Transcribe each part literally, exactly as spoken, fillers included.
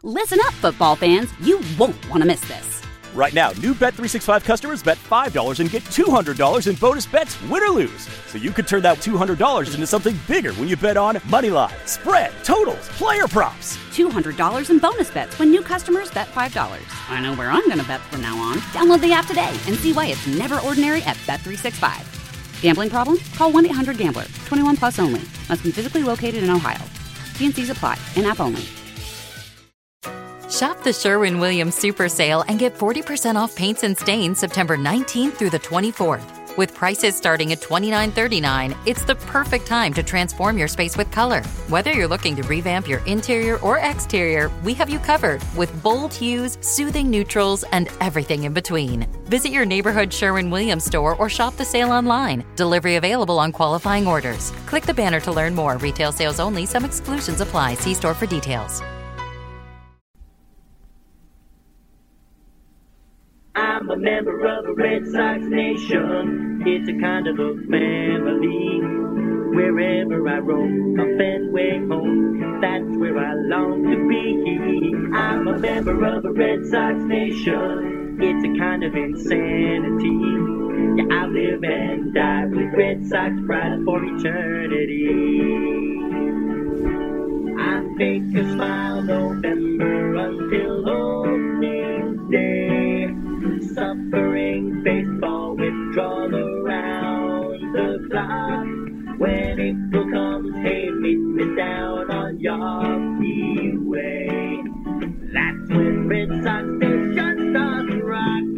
Listen up, football fans. You won't want to miss this. Right now, new Bet three sixty-five customers bet five dollars and get two hundred dollars in bonus bets, win or lose. So you could turn that two hundred dollars into something bigger when you bet on money line, spread, totals, player props. two hundred dollars in bonus bets when new customers bet five dollars. I know where I'm going to bet from now on. Download the app today and see why it's never ordinary at Bet three sixty-five. Gambling problem? Call one eight hundred gambler. twenty-one plus only. Must be physically located in Ohio. T and C's apply. In-app only. Shop the Sherwin-Williams Super Sale and get forty percent off paints and stains September nineteenth through the twenty-fourth. With prices starting at twenty-nine thirty-nine, it's the perfect time to transform your space with color. Whether you're looking to revamp your interior or exterior, we have you covered with bold hues, soothing neutrals, and everything in between. Visit your neighborhood Sherwin-Williams store or shop the sale online. Delivery available on qualifying orders. Click the banner to learn more. Retail sales only. Some exclusions apply. See store for details. I'm a member of a Red Sox nation. It's a kind of a family. Wherever I roam, a Fenway home, that's where I long to be. I'm a member of a Red Sox nation. It's a kind of insanity. Yeah, I live and die with Red Sox pride for eternity. I make a smile November until opening day. Suffering baseball withdrawal around the clock. When April comes, hey, meet me down on Yawkey Way. That's when Red Sox Nation starts to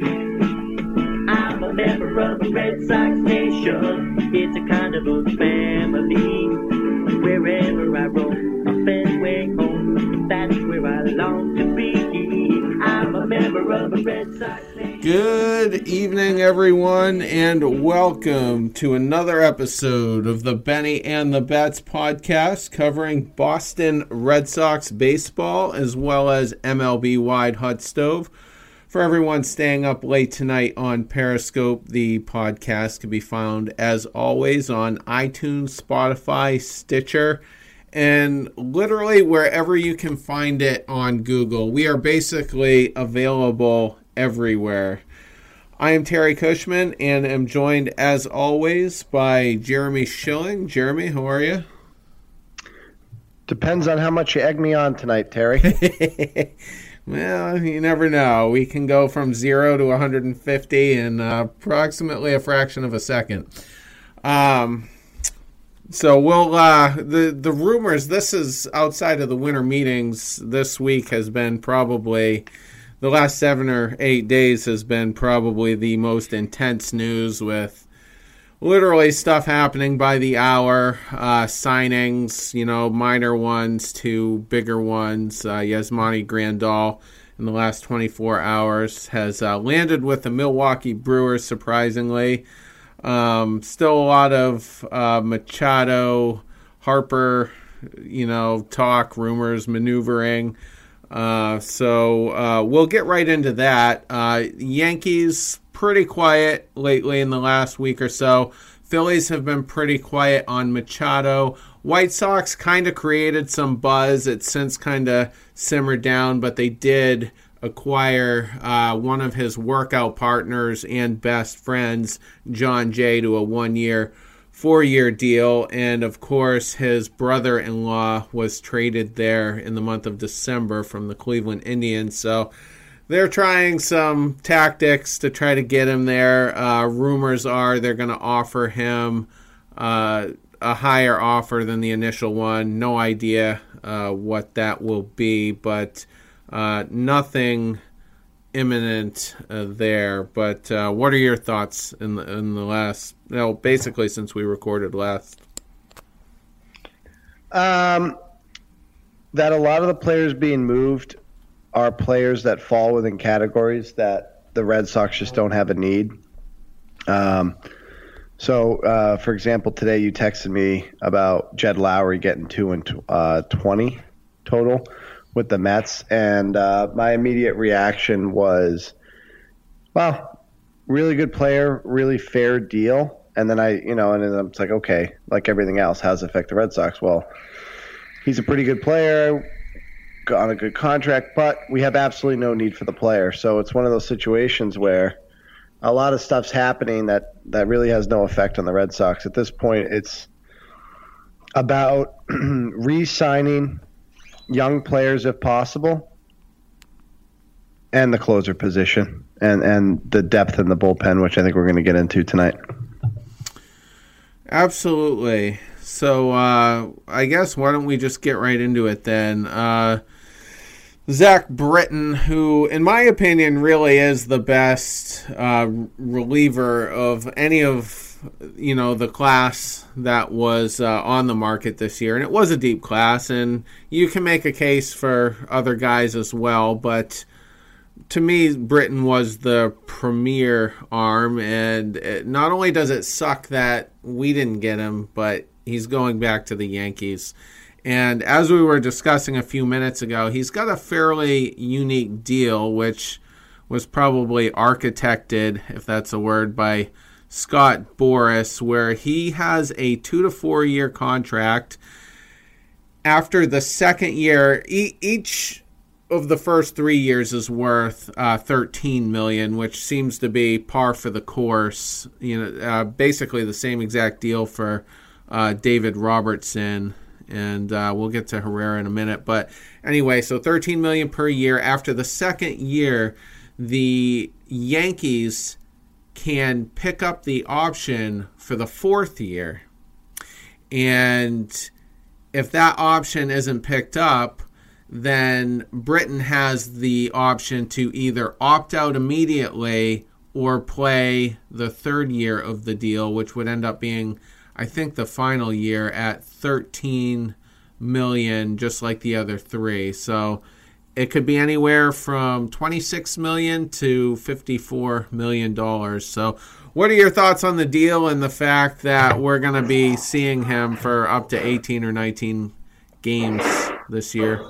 rock. I'm a member of a Red Sox Nation. It's a kind of a family. Wherever I roam, a Fenway home, that's where I long to be. I'm a member of a Red Sox Nation. Good evening, everyone, and welcome to another episode of the Benny and the Bets podcast covering Boston Red Sox baseball as well as M L B-wide hot stove. For everyone staying up late tonight on Periscope, the podcast can be found, as always, on iTunes, Spotify, Stitcher, and literally wherever you can find it on Google. We are basically available everywhere. I am Terry Cushman and am joined, as always, by Jeremy Schilling. Jeremy, how are you? Depends on how much you egg me on tonight, Terry. Well, you never know. We can go from zero to one hundred fifty in uh, approximately a fraction of a second. Um, so we'll uh, the the rumors. This is outside of the winter meetings. This week has been probably the last seven or eight days has been probably the most intense news, with literally stuff happening by the hour, uh, signings, you know, minor ones to bigger ones. Uh, Yasmani Grandal in the last twenty-four hours has uh, landed with the Milwaukee Brewers, surprisingly. Um, still a lot of uh, Machado, Harper, you know, talk, rumors, maneuvering. Uh, so uh, we'll get right into that. Uh, Yankees pretty quiet lately in the last week or so. Phillies have been pretty quiet on Machado. White Sox kind of created some buzz. It's since kind of simmered down, but they did acquire uh, one of his workout partners and best friends, John Jay, to a one-year, four-year deal. And, of course, his brother-in-law was traded there in the month of December from the Cleveland Indians. So they're trying some tactics to try to get him there. Uh, rumors are they're going to offer him uh, a higher offer than the initial one. No idea uh, what that will be, but uh, nothing imminent uh, there. But uh, what are your thoughts in the in the last, you know, basically since we recorded last? Um, that a lot of the players being moved are players that fall within categories that the Red Sox just don't have a need. Um, so, uh, for example, today you texted me about Jed Lowry getting two and uh, twenty total with the Mets, and uh, my immediate reaction was, "Wow, really good player, really fair deal." And then I, you know, and then I'm like, okay, like everything else, how does it affect the Red Sox? Well, he's a pretty good player. on a good contract, but we have absolutely no need for the player. So it's one of those situations where a lot of stuff's happening that, that really has no effect on the Red Sox. At this point, it's about re-signing young players if possible, and the closer position, and, and the depth in the bullpen, which I think we're going to get into tonight. Absolutely. So uh, I guess why don't we just get right into it then? Uh, Zach Britton, who in my opinion really is the best uh, reliever of any of you know the class that was uh, on the market this year, and it was a deep class, and you can make a case for other guys as well, but to me, Britton was the premier arm, and it, not only does it suck that we didn't get him, but he's going back to the Yankees. And as we were discussing a few minutes ago, he's got a fairly unique deal, which was probably architected, if that's a word, by Scott Boras, where he has a two to four year contract. After the second year, e- each of the first three years is worth uh, thirteen million dollars, which seems to be par for the course. You know, uh, basically the same exact deal for uh, David Robertson, and uh, we'll get to Herrera in a minute. But anyway, so thirteen million dollars per year. After the second year, the Yankees can pick up the option for the fourth year, and if that option isn't picked up, then Britton has the option to either opt out immediately or play the third year of the deal, which would end up being, I think, the final year at thirteen million dollars, just like the other three. So it could be anywhere from twenty-six million dollars to fifty-four million dollars. So what are your thoughts on the deal and the fact that we're going to be seeing him for up to eighteen or nineteen games this year?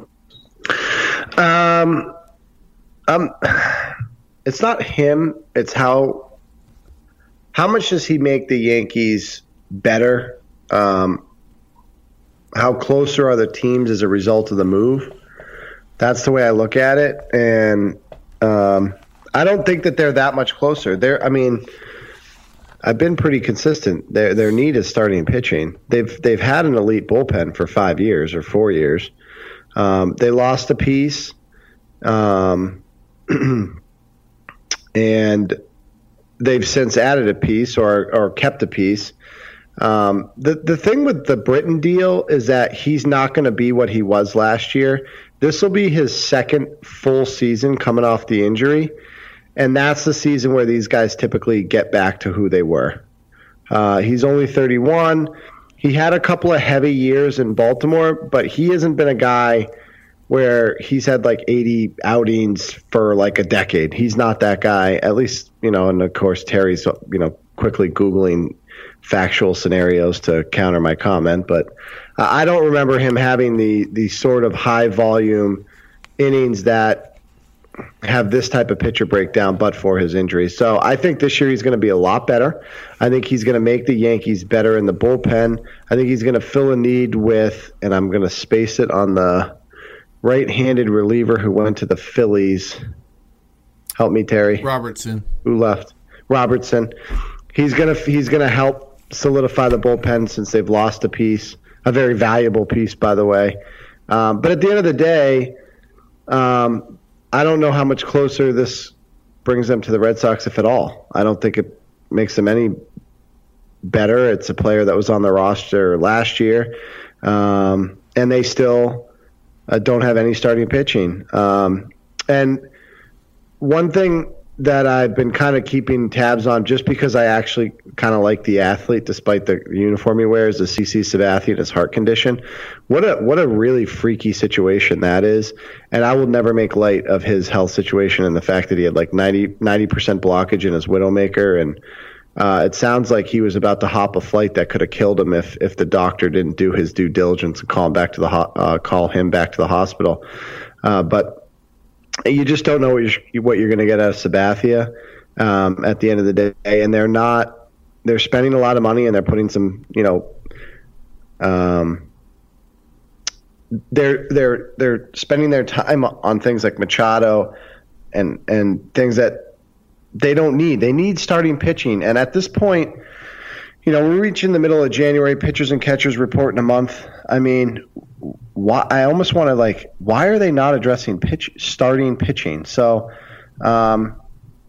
Um, um, it's not him. It's how how much does he make the Yankees better? Um, how closer are the teams as a result of the move? That's the way I look at it, and um, I don't think that they're that much closer. They're, I mean, I've been pretty consistent. Their their need is starting pitching. They've they've had an elite bullpen for five years or four years. Um, they lost a piece, um, and they've since added a piece or or kept a piece. Um, the the thing with the Britton deal is that he's not going to be what he was last year. This will be his second full season coming off the injury, and that's the season where these guys typically get back to who they were. Uh, he's only thirty-one. He had a couple of heavy years in Baltimore, but he hasn't been a guy where he's had like eighty outings for like a decade. He's not that guy, at least, you know, and of course Terry's, you know, quickly Googling factual scenarios to counter my comment, but uh, I don't remember him having the, the sort of high volume innings that have this type of pitcher breakdown but for his injury. So I think this year he's going to be a lot better. I think he's going to make the Yankees better in the bullpen. I think he's going to fill a need with, and I'm going to space it on the right-handed reliever who went to the Phillies. Help me, Terry. Robertson. Who left? Robertson. He's going to he's going to help solidify the bullpen since they've lost a piece, a very valuable piece, by the way. Um, but at the end of the day, um, I don't know how much closer this brings them to the Red Sox, if at all. I don't think it makes them any better. It's a player that was on the roster last year, um, and they still uh, don't have any starting pitching. Um, and one thing that I've been kind of keeping tabs on, just because I actually kind of like the athlete, despite the uniform he wears, is C C Sabathia and his heart condition. What a what a really freaky situation that is. And I will never make light of his health situation and the fact that he had like ninety percent blockage in his widowmaker. And uh, it sounds like he was about to hop a flight that could have killed him if if the doctor didn't do his due diligence and call him back to the ho- uh, call him back to the hospital. Uh, but you just don't know what you're, what you're going to get out of Sabathia um, at the end of the day. And they're not, they're spending a lot of money and they're putting some, you know, um, they're they're they're spending their time on things like Machado and and things that they don't need. They need starting pitching. And at this point, you know, we're reaching the middle of January, pitchers and catchers report in a month. I mean, why I almost want to like, why are they not addressing pitch starting pitching? So um,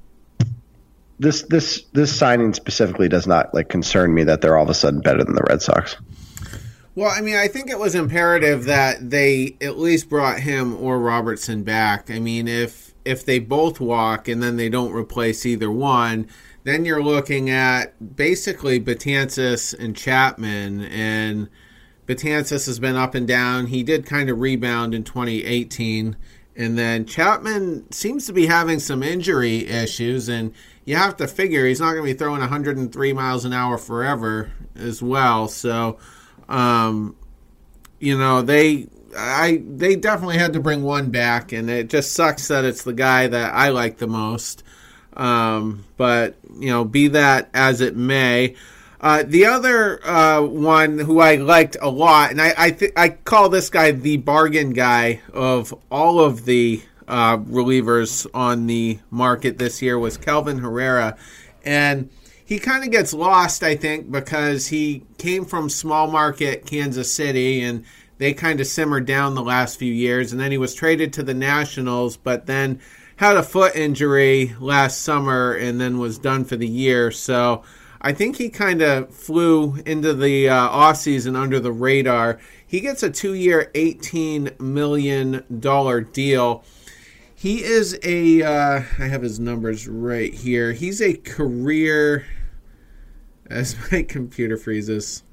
this this this signing specifically does not like concern me that they're all of a sudden better than the Red Sox. Well, I mean, I think it was imperative that they at least brought him or Robertson back. I mean, if if they both walk and then they don't replace either one, then you're looking at basically Betances and Chapman. And Betances has been up and down. He did kind of rebound in twenty eighteen. And then Chapman seems to be having some injury issues. And you have to figure he's not going to be throwing one hundred three miles an hour forever as well. So... Um, you know, they I they definitely had to bring one back, and it just sucks that it's the guy that I like the most. Um, but, you know, be that as it may. Uh, the other uh, one who I liked a lot, and I I, th- I call this guy the bargain guy of all of the uh, relievers on the market this year, was Kelvin Herrera. And he kind of gets lost, I think, because he came from small market Kansas City, and they kind of simmered down the last few years. And then he was traded to the Nationals, but then had a foot injury last summer and then was done for the year. So I think he kind of flew into the uh, offseason under the radar. He gets a two-year, eighteen million dollars deal. He is a, uh, I have his numbers right here. He's a career... As my computer freezes,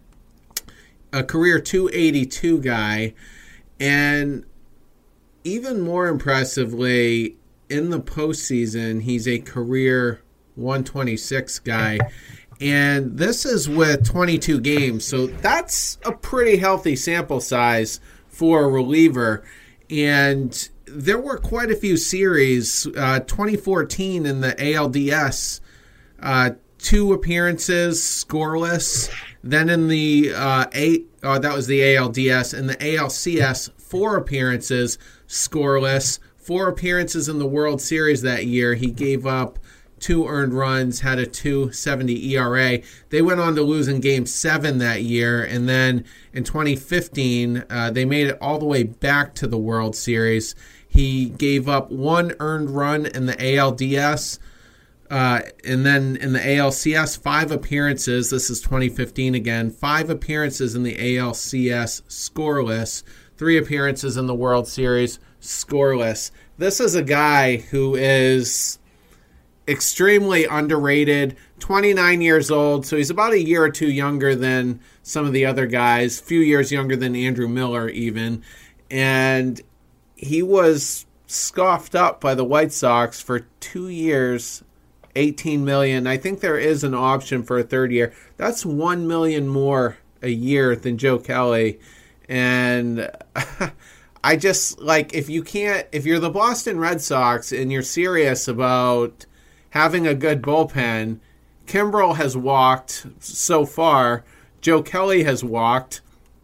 a career two eighty-two guy, and even more impressively, in the postseason, he's a career one twenty-six guy, and this is with twenty-two games, so that's a pretty healthy sample size for a reliever. And there were quite a few series, uh, twenty fourteen in the A L D S, uh, two appearances, scoreless. Then in the uh, eight, uh, that was the A L D S. In the A L C S, four appearances, scoreless. Four appearances in the World Series that year. He gave up two earned runs, had a two seventy E R A. They went on to lose in Game seven that year. And then in twenty fifteen, uh, they made it all the way back to the World Series. He gave up one earned run in the A L D S. Uh, and then in the A L C S, five appearances. This is twenty fifteen again. Five appearances in the A L C S, scoreless. Three appearances in the World Series, scoreless. This is a guy who is extremely underrated, twenty-nine years old, so he's about a year or two younger than some of the other guys, a few years younger than Andrew Miller even. And he was scoffed up by the White Sox for two years, eighteen million dollars. I think there is an option for a third year. That's one million dollars more a year than Joe Kelly. And I just, like, if you can't, if you're the Boston Red Sox and you're serious about having a good bullpen, Kimbrel has walked so far, Joe Kelly has walked,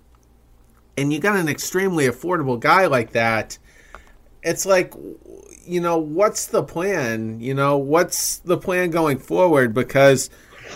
and you got an extremely affordable guy like that. It's like, you know, what's the plan? You know, what's the plan going forward? Because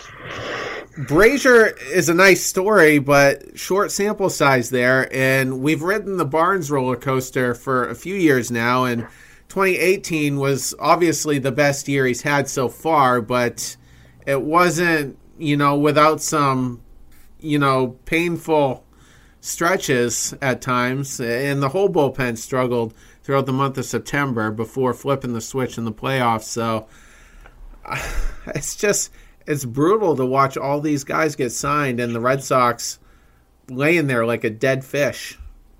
Brazier is a nice story, but short sample size there, and we've ridden the Barnes roller coaster for a few years now, and twenty eighteen was obviously the best year he's had so far, but it wasn't, you know, without some, you know, painful stretches at times, and the whole bullpen struggled throughout the month of September before flipping the switch in the playoffs. So it's just, it's brutal to watch all these guys get signed and the Red Sox laying there like a dead fish.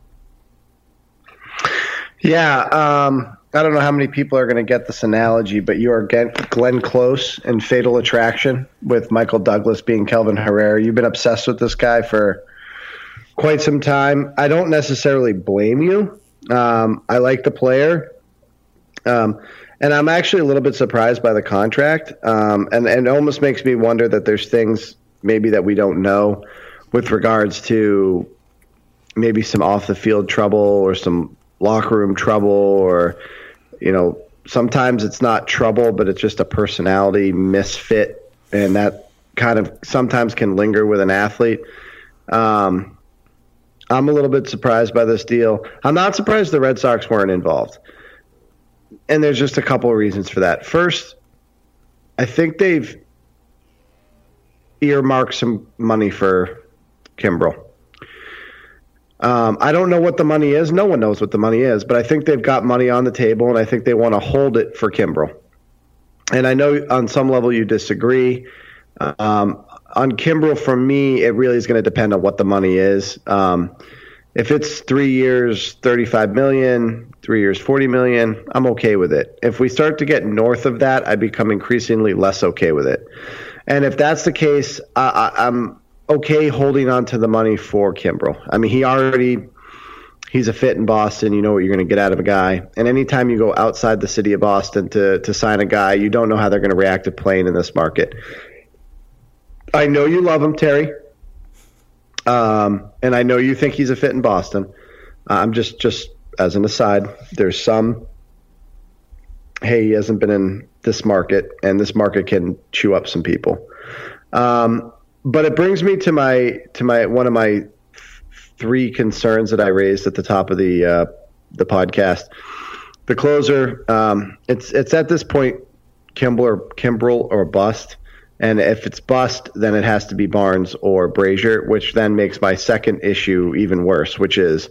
Yeah, um, I don't know how many people are going to get this analogy, but you are Glenn Close in Fatal Attraction with Michael Douglas being Kelvin Herrera. You've been obsessed with this guy for quite some time. I don't necessarily blame you. Um, I like the player. Um, and I'm actually a little bit surprised by the contract. Um, and, and it almost makes me wonder that there's things maybe that we don't know with regards to maybe some off the field trouble or some locker room trouble, or, you know, sometimes it's not trouble, but it's just a personality misfit, and that kind of sometimes can linger with an athlete. Um, I'm a little bit surprised by this deal. I'm not surprised the Red Sox weren't involved. And there's just a couple of reasons for that. First, I think they've earmarked some money for Kimbrel. Um, I don't know what the money is. No one knows what the money is, but I think they've got money on the table, and I think they want to hold it for Kimbrel. And I know on some level you disagree. Um, on Kimbrel, for me, it really is going to depend on what the money is. Um, if it's three years, thirty-five million dollars, three years, forty million dollars, I'm okay with it. If we start to get north of that, I become increasingly less okay with it. And if that's the case, I, I, I'm okay holding on to the money for Kimbrel. I mean, he already, he's a fit in Boston. You know what you're going to get out of a guy. And anytime you go outside the city of Boston to, to sign a guy, you don't know how they're going to react to playing in this market. I know you love him, Terry. Um, and I know you think he's a fit in Boston. Uh, I'm just, just as an aside, there's some, hey, he hasn't been in this market, and this market can chew up some people. Um, but it brings me to my, to my, one of my three concerns that I raised at the top of the, uh, the podcast. The closer, um, it's, it's at this point, Kimbrel or Kimbrel or bust. And if it's bust, then it has to be Barnes or Brazier, which then makes my second issue even worse, which is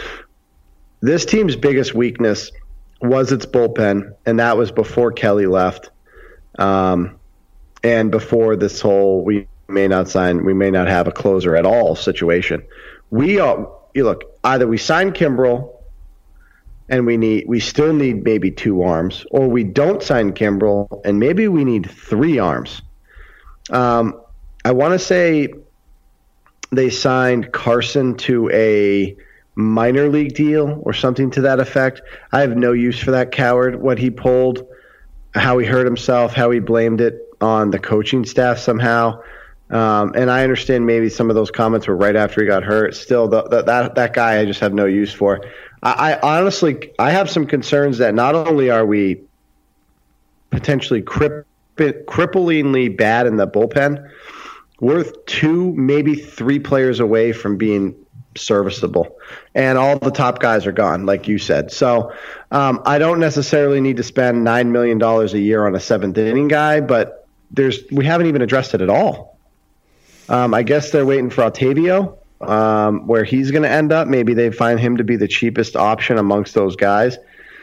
this team's biggest weakness was its bullpen, and that was before Kelly left, um, and before this whole we may not sign, we may not have a closer at all situation. We are, you look, either we sign Kimbrel and we need we still need maybe two arms, or we don't sign Kimbrel and maybe we need three arms. Um, I want to say they signed Carson to a minor league deal or something to that effect. I have no use for that coward, what he pulled, how he hurt himself, how he blamed it on the coaching staff somehow. Um, and I understand maybe some of those comments were right after he got hurt. Still, the, the, that that guy I just have no use for. I, I honestly, I have some concerns that not only are we potentially crippled, cripplingly bad in the bullpen, we're two, maybe three players away from being serviceable, and all the top guys are gone, like you said. So um, I don't necessarily need to spend nine million dollars a year on a seventh inning guy, but there's we haven't even addressed it at all. Um, I guess they're waiting for Octavio, um, where he's going to end up. Maybe they find him to be the cheapest option amongst those guys.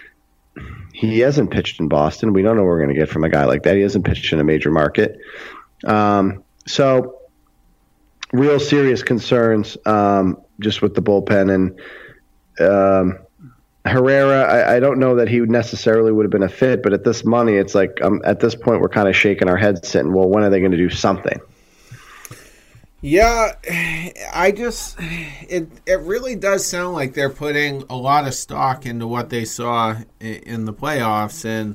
He hasn't pitched in Boston. We don't know what we're going to get from a guy like that. He hasn't pitched in a major market. Um, so real serious concerns um, just with the bullpen. And um, Herrera, I, I don't know that he necessarily would have been a fit, but at this money, it's like um, at this point we're kind of shaking our heads saying, well, when are they going to do something? Yeah, I just it it really does sound like they're putting a lot of stock into what they saw in the playoffs, and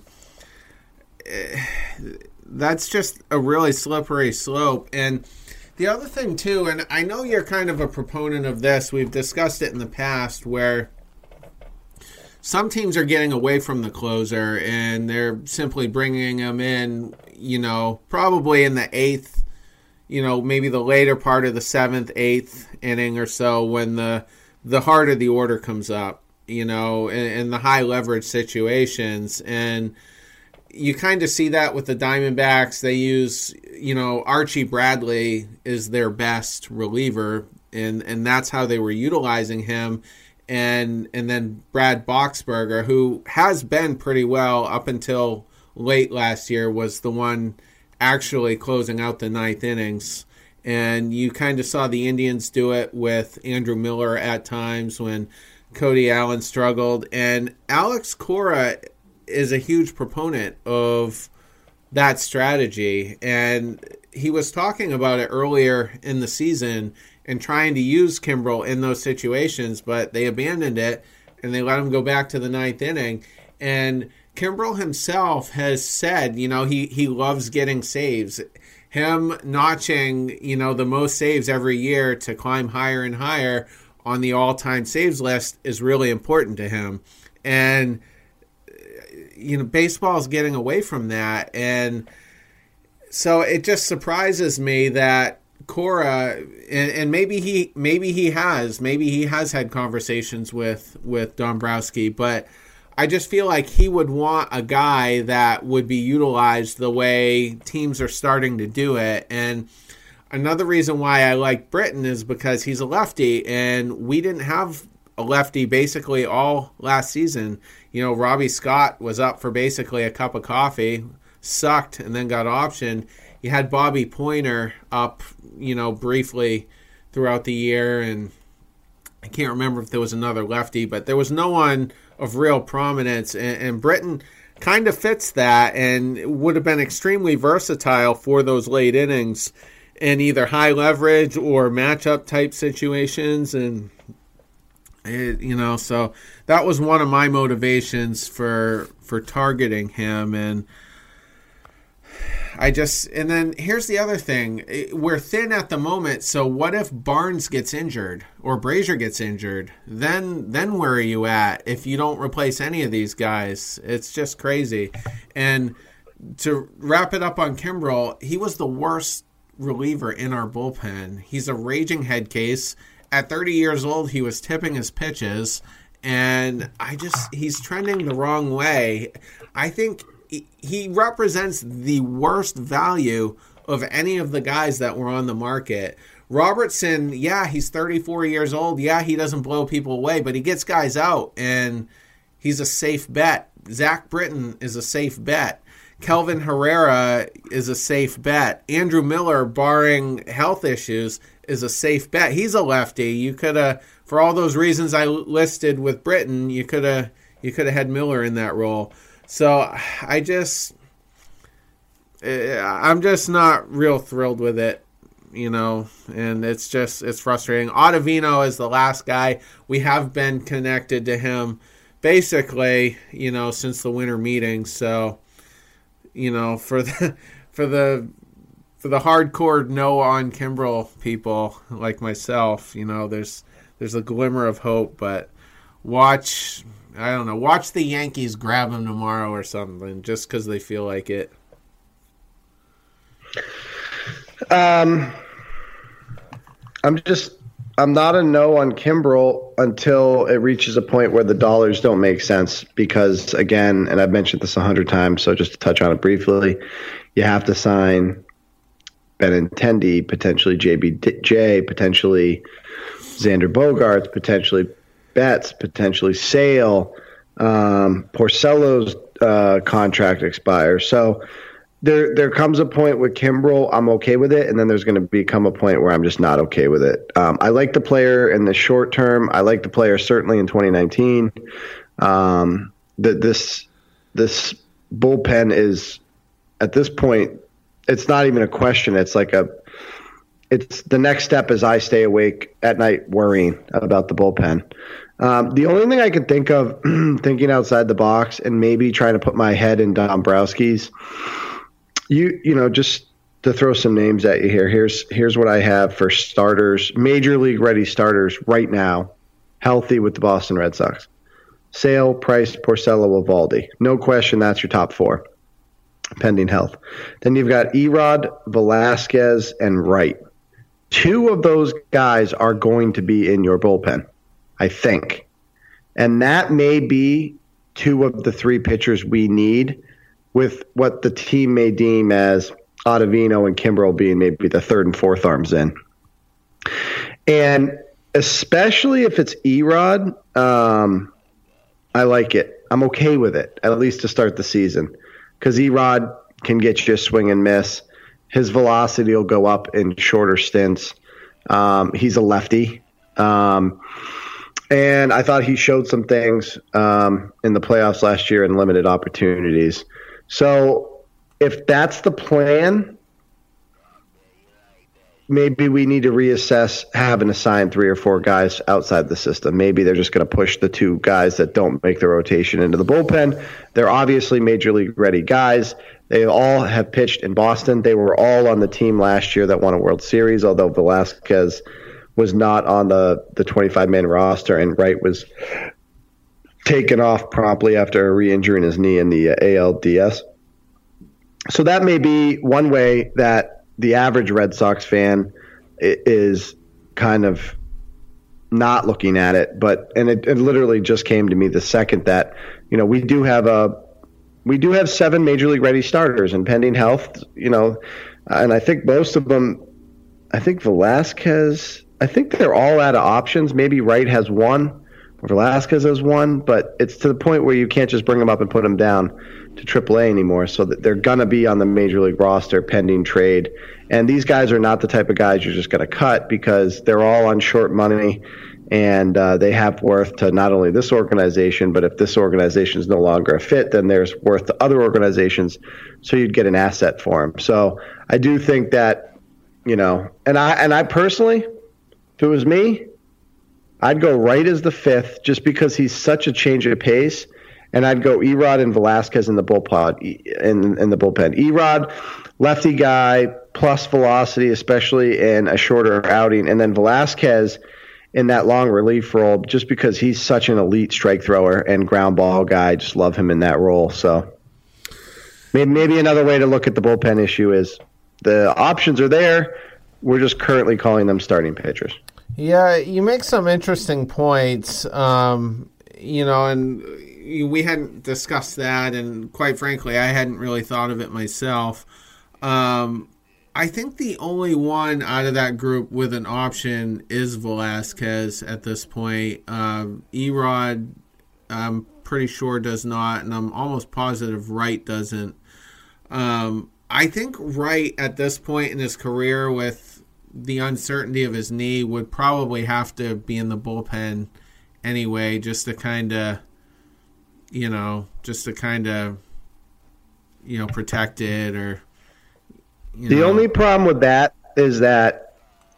that's just a really slippery slope. And the other thing too, and I know you're kind of a proponent of this, we've discussed it in the past, where some teams are getting away from the closer and they're simply bringing him in, you know, probably in the eighth, you know, maybe the later part of the seventh, eighth inning or so, when the the heart of the order comes up, you know, in, in the high leverage situations. And you kind of see that with the Diamondbacks. They use, you know, Archie Bradley is their best reliever, and, and that's how they were utilizing him. And and then Brad Boxberger, who has been pretty well up until late last year, was the one actually closing out the ninth innings. And you kind of saw the Indians do it with Andrew Miller at times when Cody Allen struggled. And Alex Cora is a huge proponent of that strategy. And he was talking about it earlier in the season and trying to use Kimbrel in those situations, but they abandoned it and they let him go back to the ninth inning. And Kimbrel himself has said, you know, he, he loves getting saves. Him notching, you know, the most saves every year to climb higher and higher on the all-time saves list is really important to him. And, you know, baseball is getting away from that. And so it just surprises me that Cora, and, and maybe he maybe he has, maybe he has had conversations with, with Dombrowski, but I just feel like he would want a guy that would be utilized the way teams are starting to do it. And another reason why I like Britton is because he's a lefty, and we didn't have a lefty basically all last season. You know, Robbie Scott was up for basically a cup of coffee, sucked, and then got optioned. You had Bobby Pointer up, you know, briefly throughout the year, and I can't remember if there was another lefty, but there was no one of real prominence, and, and Britton kind of fits that and would have been extremely versatile for those late innings in either high leverage or matchup type situations. And it, you know, so that was one of my motivations for for targeting him. And I just, and then here's the other thing. We're thin at the moment, so what if Barnes gets injured or Brazier gets injured? Then then where are you at if you don't replace any of these guys? It's just crazy. And to wrap it up on Kimbrel, he was the worst reliever in our bullpen. He's a raging head case. At thirty years old, he was tipping his pitches, and I just, he's trending the wrong way. I think he represents the worst value of any of the guys that were on the market. Robertson, yeah, he's thirty-four years old. Yeah, he doesn't blow people away, but he gets guys out, and he's a safe bet. Zach Britton is a safe bet. Kelvin Herrera is a safe bet. Andrew Miller, barring health issues, is a safe bet. He's a lefty. You could have, for all those reasons I listed with Britton, you could have you could have had Miller in that role. So I just, I'm just not real thrilled with it, you know, and it's just, it's frustrating. Ottavino is the last guy. We have been connected to him basically, you know, since the winter meeting. So, you know, for the, for the, for the hardcore no on Kimbrel people like myself, you know, there's, there's a glimmer of hope, but watch, I don't know, watch the Yankees grab him tomorrow or something just because they feel like it. Um, I'm just, I'm not a no on Kimbrel until it reaches a point where the dollars don't make sense because, again, and I've mentioned this a hundred times, so just to touch on it briefly, you have to sign Benintendi, potentially J B J, potentially Xander Bogaerts, potentially Betts, potentially Sale, um, Porcello's uh, contract expires. So there there comes a point with Kimbrel, I'm okay with it, and then there's going to become a point where I'm just not okay with it. Um, I like the player in the short term. I like the player certainly in twenty nineteen. Um, the, this this bullpen is, at this point, it's not even a question. It's like a it's the next step is I stay awake at night worrying about the bullpen. Um, the only thing I could think of, thinking outside the box and maybe trying to put my head in Dombrowski's, you you know, just to throw some names at you here. Here's here's what I have for starters, major league ready starters right now, healthy with the Boston Red Sox. Sale, Price, Porcello, Eovaldi. No question, that's your top four, pending health. Then you've got Erod, Velasquez, and Wright. Two of those guys are going to be in your bullpen, I think. And that may be two of the three pitchers we need, with what the team may deem as Ottavino and Kimbrel being maybe the third and fourth arms in. And especially if it's Erod, um, I like it. I'm okay with it, at least to start the season, because Erod can get you a swing and miss. His velocity will go up in shorter stints. Um, he's a lefty. Um, and I thought he showed some things um, in the playoffs last year in limited opportunities. So if that's the plan, maybe we need to reassess having assigned three or four guys outside the system. Maybe they're just going to push the two guys that don't make the rotation into the bullpen. They're obviously major league ready guys. They all have pitched in Boston. They were all on the team last year that won a World Series, although Velasquez was not on the the twenty-five man roster, and Wright was taken off promptly after re-injuring his knee in the uh, A L D S. So that may be one way that the average Red Sox fan is kind of not looking at it. But and it, it literally just came to me the second that, you know, we do have a we do have seven major league ready starters and pending health, you know, and I think most of them, I think Velasquez, I think they're all out of options. Maybe Wright has one, Velasquez has one, but it's to the point where you can't just bring them up and put them down to triple A anymore. So that they're going to be on the major league roster pending trade. And these guys are not the type of guys you're just going to cut because they're all on short money, and uh, they have worth to not only this organization, but if this organization is no longer a fit, then there's worth to other organizations. So you'd get an asset for them. So I do think that, you know, and I and I personally, if it was me, I'd go Wright as the fifth just because he's such a change of pace, and I'd go Erod and Velasquez in the bullpen. In, in the bullpen, Erod, lefty guy, plus velocity, especially in a shorter outing, and then Velasquez in that long relief role, just because he's such an elite strike thrower and ground ball guy. Just love him in that role. So maybe maybe another way to look at the bullpen issue is the options are there. We're just currently calling them starting pitchers. Yeah, you make some interesting points, um, you know, and we hadn't discussed that, and quite frankly, I hadn't really thought of it myself. Um, I think the only one out of that group with an option is Velasquez at this point. Um, Erod, I'm pretty sure does not, and I'm almost positive Wright doesn't. Um, I think Wright at this point in his career with the uncertainty of his knee would probably have to be in the bullpen anyway, just to kind of, you know, just to kind of, you know, protect it or, you the know. only problem with that is that,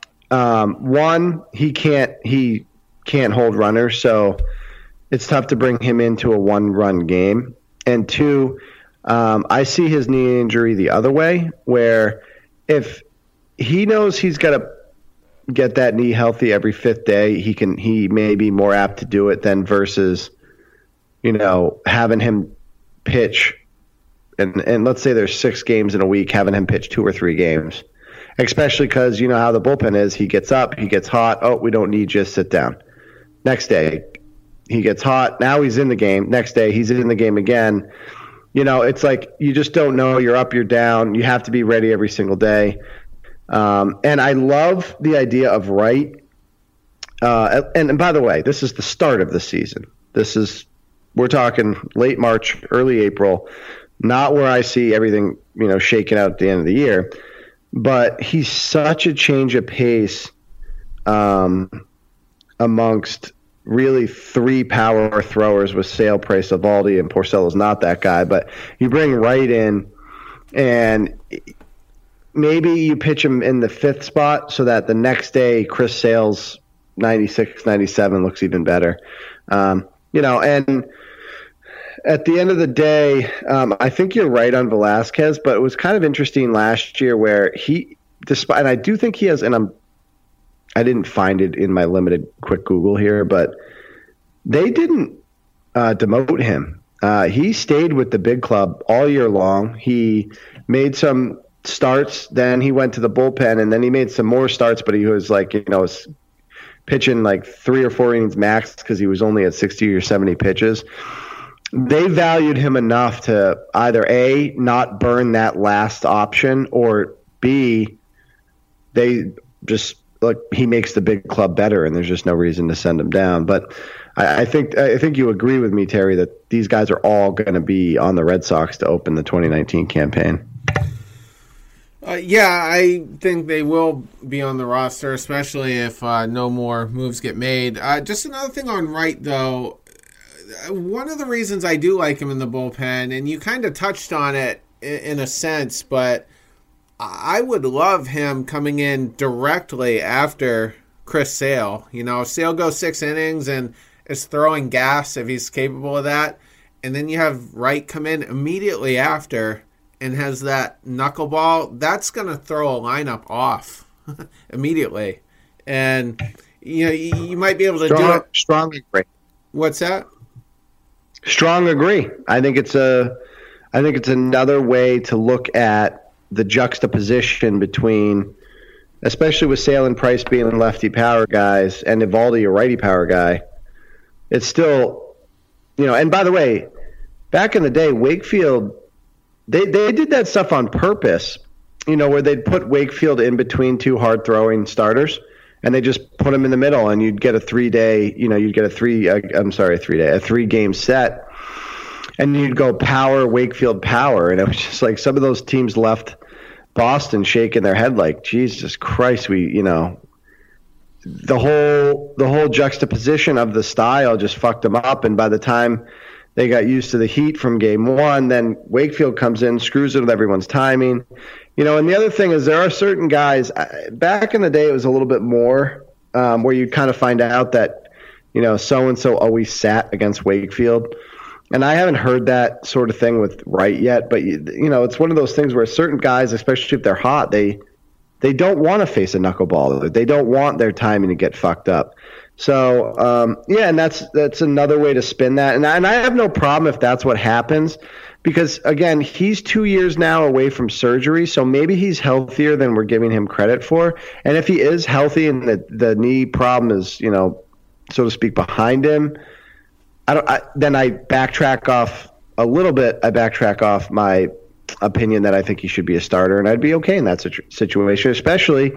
um, one, he can't, he can't hold runners. So it's tough to bring him into a one run game. And two, um, I see his knee injury the other way, where if he knows he's got to get that knee healthy every fifth day, he can, he may be more apt to do it than versus, you know, having him pitch. And, and let's say there's six games in a week, having him pitch two or three games, especially because you know how the bullpen is. He gets up, he gets hot. Oh, we don't need you. Sit down. Next day, he gets hot. Now he's in the game. Next day, he's in the game again. You know, it's like you just don't know. You're up, you're down. You have to be ready every single day. Um, and I love the idea of Wright. Uh, and, and by the way, this is the start of the season. This is, we're talking late March, early April, not where I see everything, you know, shaking out at the end of the year. But he's such a change of pace um, amongst really three power throwers with Sale, Price, Eovaldi, and Porcello's not that guy. But you bring Wright in, and maybe you pitch him in the fifth spot so that the next day Chris Sale's ninety-six, ninety-seven looks even better. Um, you know, and at the end of the day, um, I think you're right on Velasquez, but it was kind of interesting last year where he, despite, and I do think he has, and I'm, I didn't find it in my limited quick Google here, but they didn't uh, demote him. Uh, he stayed with the big club all year long. He made some starts, then he went to the bullpen, and then he made some more starts, but he was like, you know, was pitching like three or four innings max because he was only at sixty or seventy pitches. They valued him enough to either A, not burn that last option, or B, they just, like, he makes the big club better and there's just no reason to send him down. But I, I think I think you agree with me, Terry, that these guys are all going to be on the Red Sox to open the twenty nineteen campaign. Uh, yeah, I think they will be on the roster, especially if uh, no more moves get made. Uh, just another thing on Wright, though. One of the reasons I do like him in the bullpen, and you kind of touched on it in a sense, but I would love him coming in directly after Chris Sale. You know, Sale goes six innings and is throwing gas if he's capable of that. And then you have Wright come in immediately after and has that knuckleball. That's going to throw a lineup off immediately. And you know, you, you might be able to strong, do it. Strong agree. What's that? Strong agree. I think it's a, I think it's another way to look at the juxtaposition between, especially with Sale and Price being lefty power guys and Eovaldi a righty power guy. It's still, you know. And by the way, back in the day, Wakefield, they they did that stuff on purpose. You know, where they'd put Wakefield in between two hard throwing starters, and they just put him in the middle, and you'd get a three day, you know, you'd get a three, uh, I'm sorry, a three day, a three game set, and you'd go power, Wakefield power. And it was just like some of those teams left Boston shaking their head like, Jesus Christ, we, you know, the whole, the whole juxtaposition of the style just fucked them up. And by the time they got used to the heat from game one, then Wakefield comes in, screws it with everyone's timing. You know, and the other thing is there are certain guys, back in the day it was a little bit more um, where you kind of find out that, you know, so-and-so always sat against Wakefield. And I haven't heard that sort of thing with Wright yet, but, you, you know, it's one of those things where certain guys, especially if they're hot, they they don't want to face a knuckleballer. They don't want their timing to get fucked up. So, um, yeah, and that's that's another way to spin that. And I, and I have no problem if that's what happens. Because, again, he's two years now away from surgery, so maybe he's healthier than we're giving him credit for. And if he is healthy and the, the knee problem is, you know, so to speak, behind him, I don't. I, then I backtrack off a little bit. I backtrack off my opinion that I think he should be a starter, and I'd be okay in that situ- situation, especially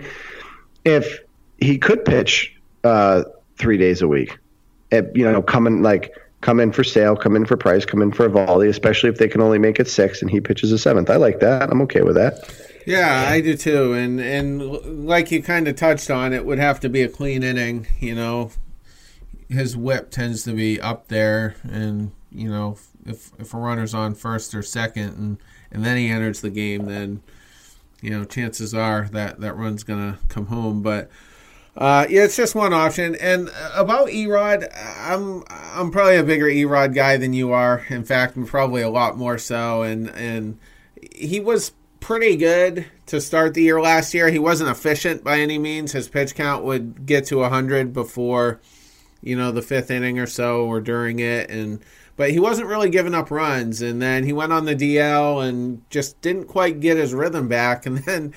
if he could pitch uh, three days a week. It, you know, coming like – come in for Sale, come in for Price, come in for Eovaldi, especially if they can only make it six and he pitches a seventh. I like that. I'm okay with that. Yeah, I do too. And and like you kind of touched on, it would have to be a clean inning. You know, his whip tends to be up there, and you know, if if a runner's on first or second, and and then he enters the game, then you know, chances are that that run's gonna come home. But Uh, yeah, it's just one option. And about Erod, I'm I'm probably a bigger Erod guy than you are. In fact, I'm probably a lot more so. And and he was pretty good to start the year last year. He wasn't efficient by any means. His pitch count would get to one hundred before, you know, the fifth inning or so or during it. And but he wasn't really giving up runs. And then he went on the D L and just didn't quite get his rhythm back. And then,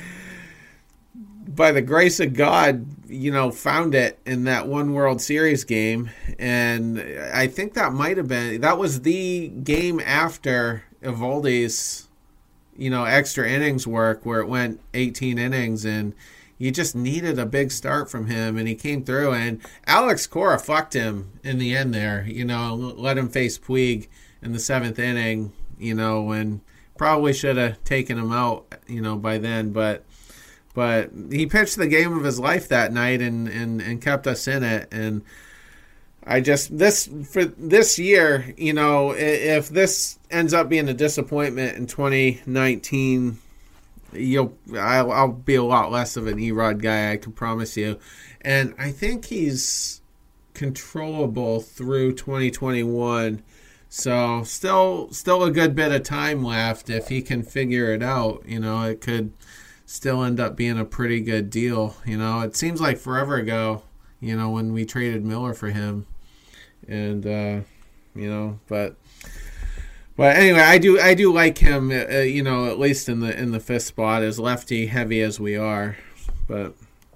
by the grace of God, you know, found it in that one World Series game. And I think that might have been, that was the game after Eovaldi's, you know, extra innings work where it went eighteen innings and you just needed a big start from him. And he came through, and Alex Cora fucked him in the end there, you know, let him face Puig in the seventh inning, you know, and probably should have taken him out, you know, by then. But, But he pitched the game of his life that night and, and, and kept us in it. And I just, this, for this year, you know, if this ends up being a disappointment in twenty nineteen, you'll, I'll, I'll be a lot less of an Erod guy, I can promise you. And I think he's controllable through twenty twenty-one. So still, still a good bit of time left. If he can figure it out, you know, it could still end up being a pretty good deal. You know, it seems like forever ago, you know, when we traded Miller for him. And, uh, you know, but, but anyway, I do, I do like him, uh, you know, at least in the, in the fifth spot, as lefty heavy as we are. But,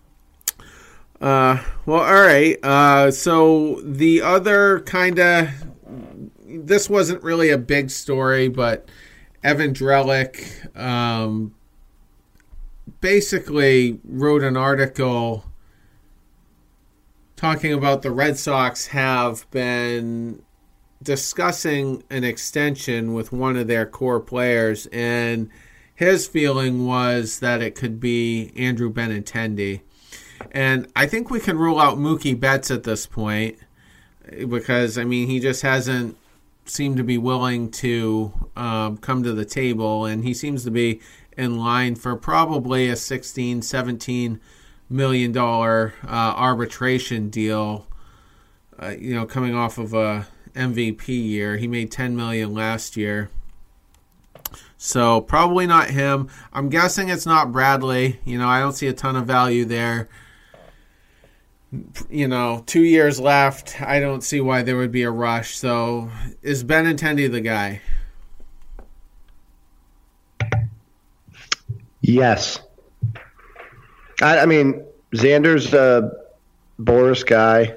uh, well, all right. Uh, so the other kind of, this wasn't really a big story, but Evan Drellich, um, basically wrote an article talking about the Red Sox have been discussing an extension with one of their core players, and his feeling was that it could be Andrew Benintendi. And I think we can rule out Mookie Betts at this point because, I mean, he just hasn't seemed to be willing to um, come to the table, and he seems to be in line for probably a sixteen, seventeen million dollars uh, arbitration deal, uh, you know, coming off of a M V P year. He made ten million dollars last year. So probably not him. I'm guessing it's not Bradley. You know, I don't see a ton of value there. you know, two years left. I don't see why there would be a rush. So is Benintendi the guy? Yes. I, I mean, Xander's a Boris guy.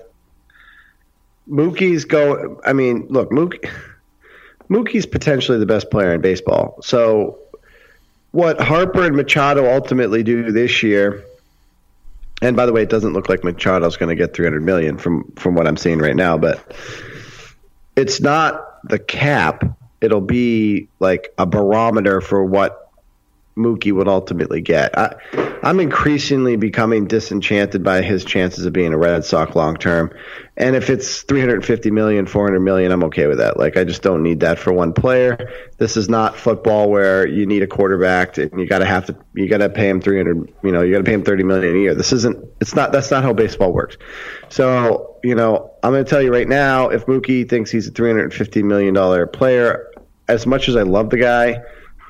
Mookie's go. I mean, look, Mookie, Mookie's potentially the best player in baseball. So what Harper and Machado ultimately do this year, and by the way, it doesn't look like Machado's going to get three hundred million dollars from, from what I'm seeing right now, but it's not the cap. It'll be like a barometer for what Mookie would ultimately get. I, I'm increasingly becoming disenchanted by his chances of being a Red Sox long term. And if it's three hundred fifty million, four hundred million, I'm okay with that. Like, I just don't need that for one player. This is not football where you need a quarterback to, and you got to have to, you got to pay him three hundred, you know, you got to pay him thirty million a year. This isn't, it's not, that's not how baseball works. So, you know, I'm going to tell you right now, if Mookie thinks he's a three hundred fifty million dollars player, as much as I love the guy,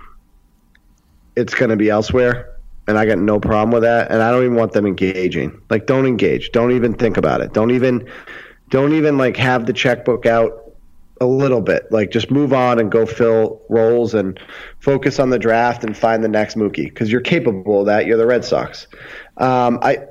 it's going to be elsewhere, and I got no problem with that. And I don't even want them engaging. Like, don't engage. Don't even think about it. Don't even, don't even like have the checkbook out a little bit. Like, just move on and go fill roles and focus on the draft and find the next Mookie, because you're capable of that. You're the Red Sox. Um, I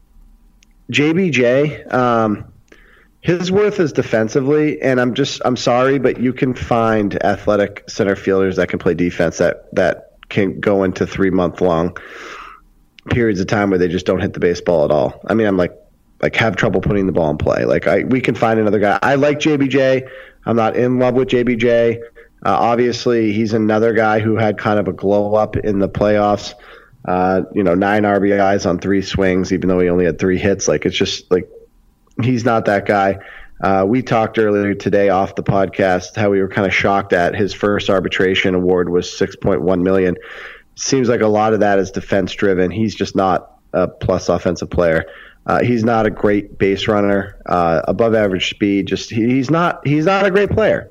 J B J, um, his worth is defensively, and I'm just I'm sorry, but you can find athletic center fielders that can play defense that that. can go into three month long periods of time where they just don't hit the baseball at all. I mean, I'm like, like have trouble putting the ball in play. Like I, we can find another guy. I like J B J. I'm not in love with J B J. Uh, obviously he's another guy who had kind of a glow up in the playoffs. Uh, you know, nine R B Is on three swings, even though he only had three hits. Like, it's just like, he's not that guy. Uh, we talked earlier today off the podcast how we were kind of shocked at his first arbitration award was six point one million dollars. Seems like a lot of that is defense driven. He's just not a plus offensive player. Uh, he's not a great base runner, uh, above average speed. Just he, he's not he's not a great player.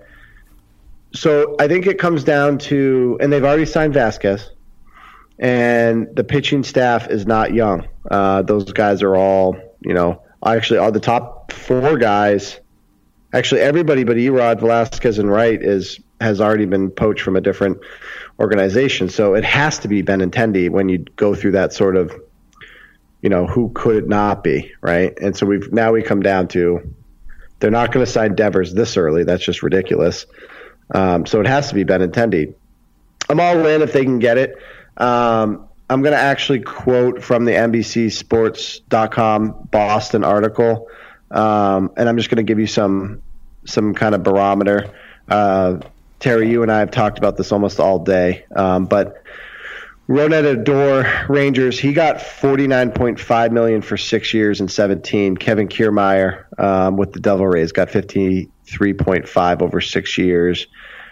So I think it comes down to, and they've already signed Vasquez, and the pitching staff is not young. Uh, those guys are all, you know, actually all the top four guys, actually everybody but Erod, Velasquez, and Wright is has already been poached from a different organization. So it has to be Benintendi when you go through that sort of, you know, who could it not be, right? And so we've now we come down to, they're not going to sign Devers this early. That's just ridiculous. Um, so it has to be Benintendi. I'm all in if they can get it. Um, I'm going to actually quote from the N B C Sports dot com Boston article, um, and I'm just going to give you some some kind of barometer. Uh, Terry, you and I have talked about this almost all day, um, but Ronald Odor, Rangers, he got forty-nine point five million dollars for six years and seventeen. Kevin Kiermaier um, with the Devil Rays got fifty-three point five over six years.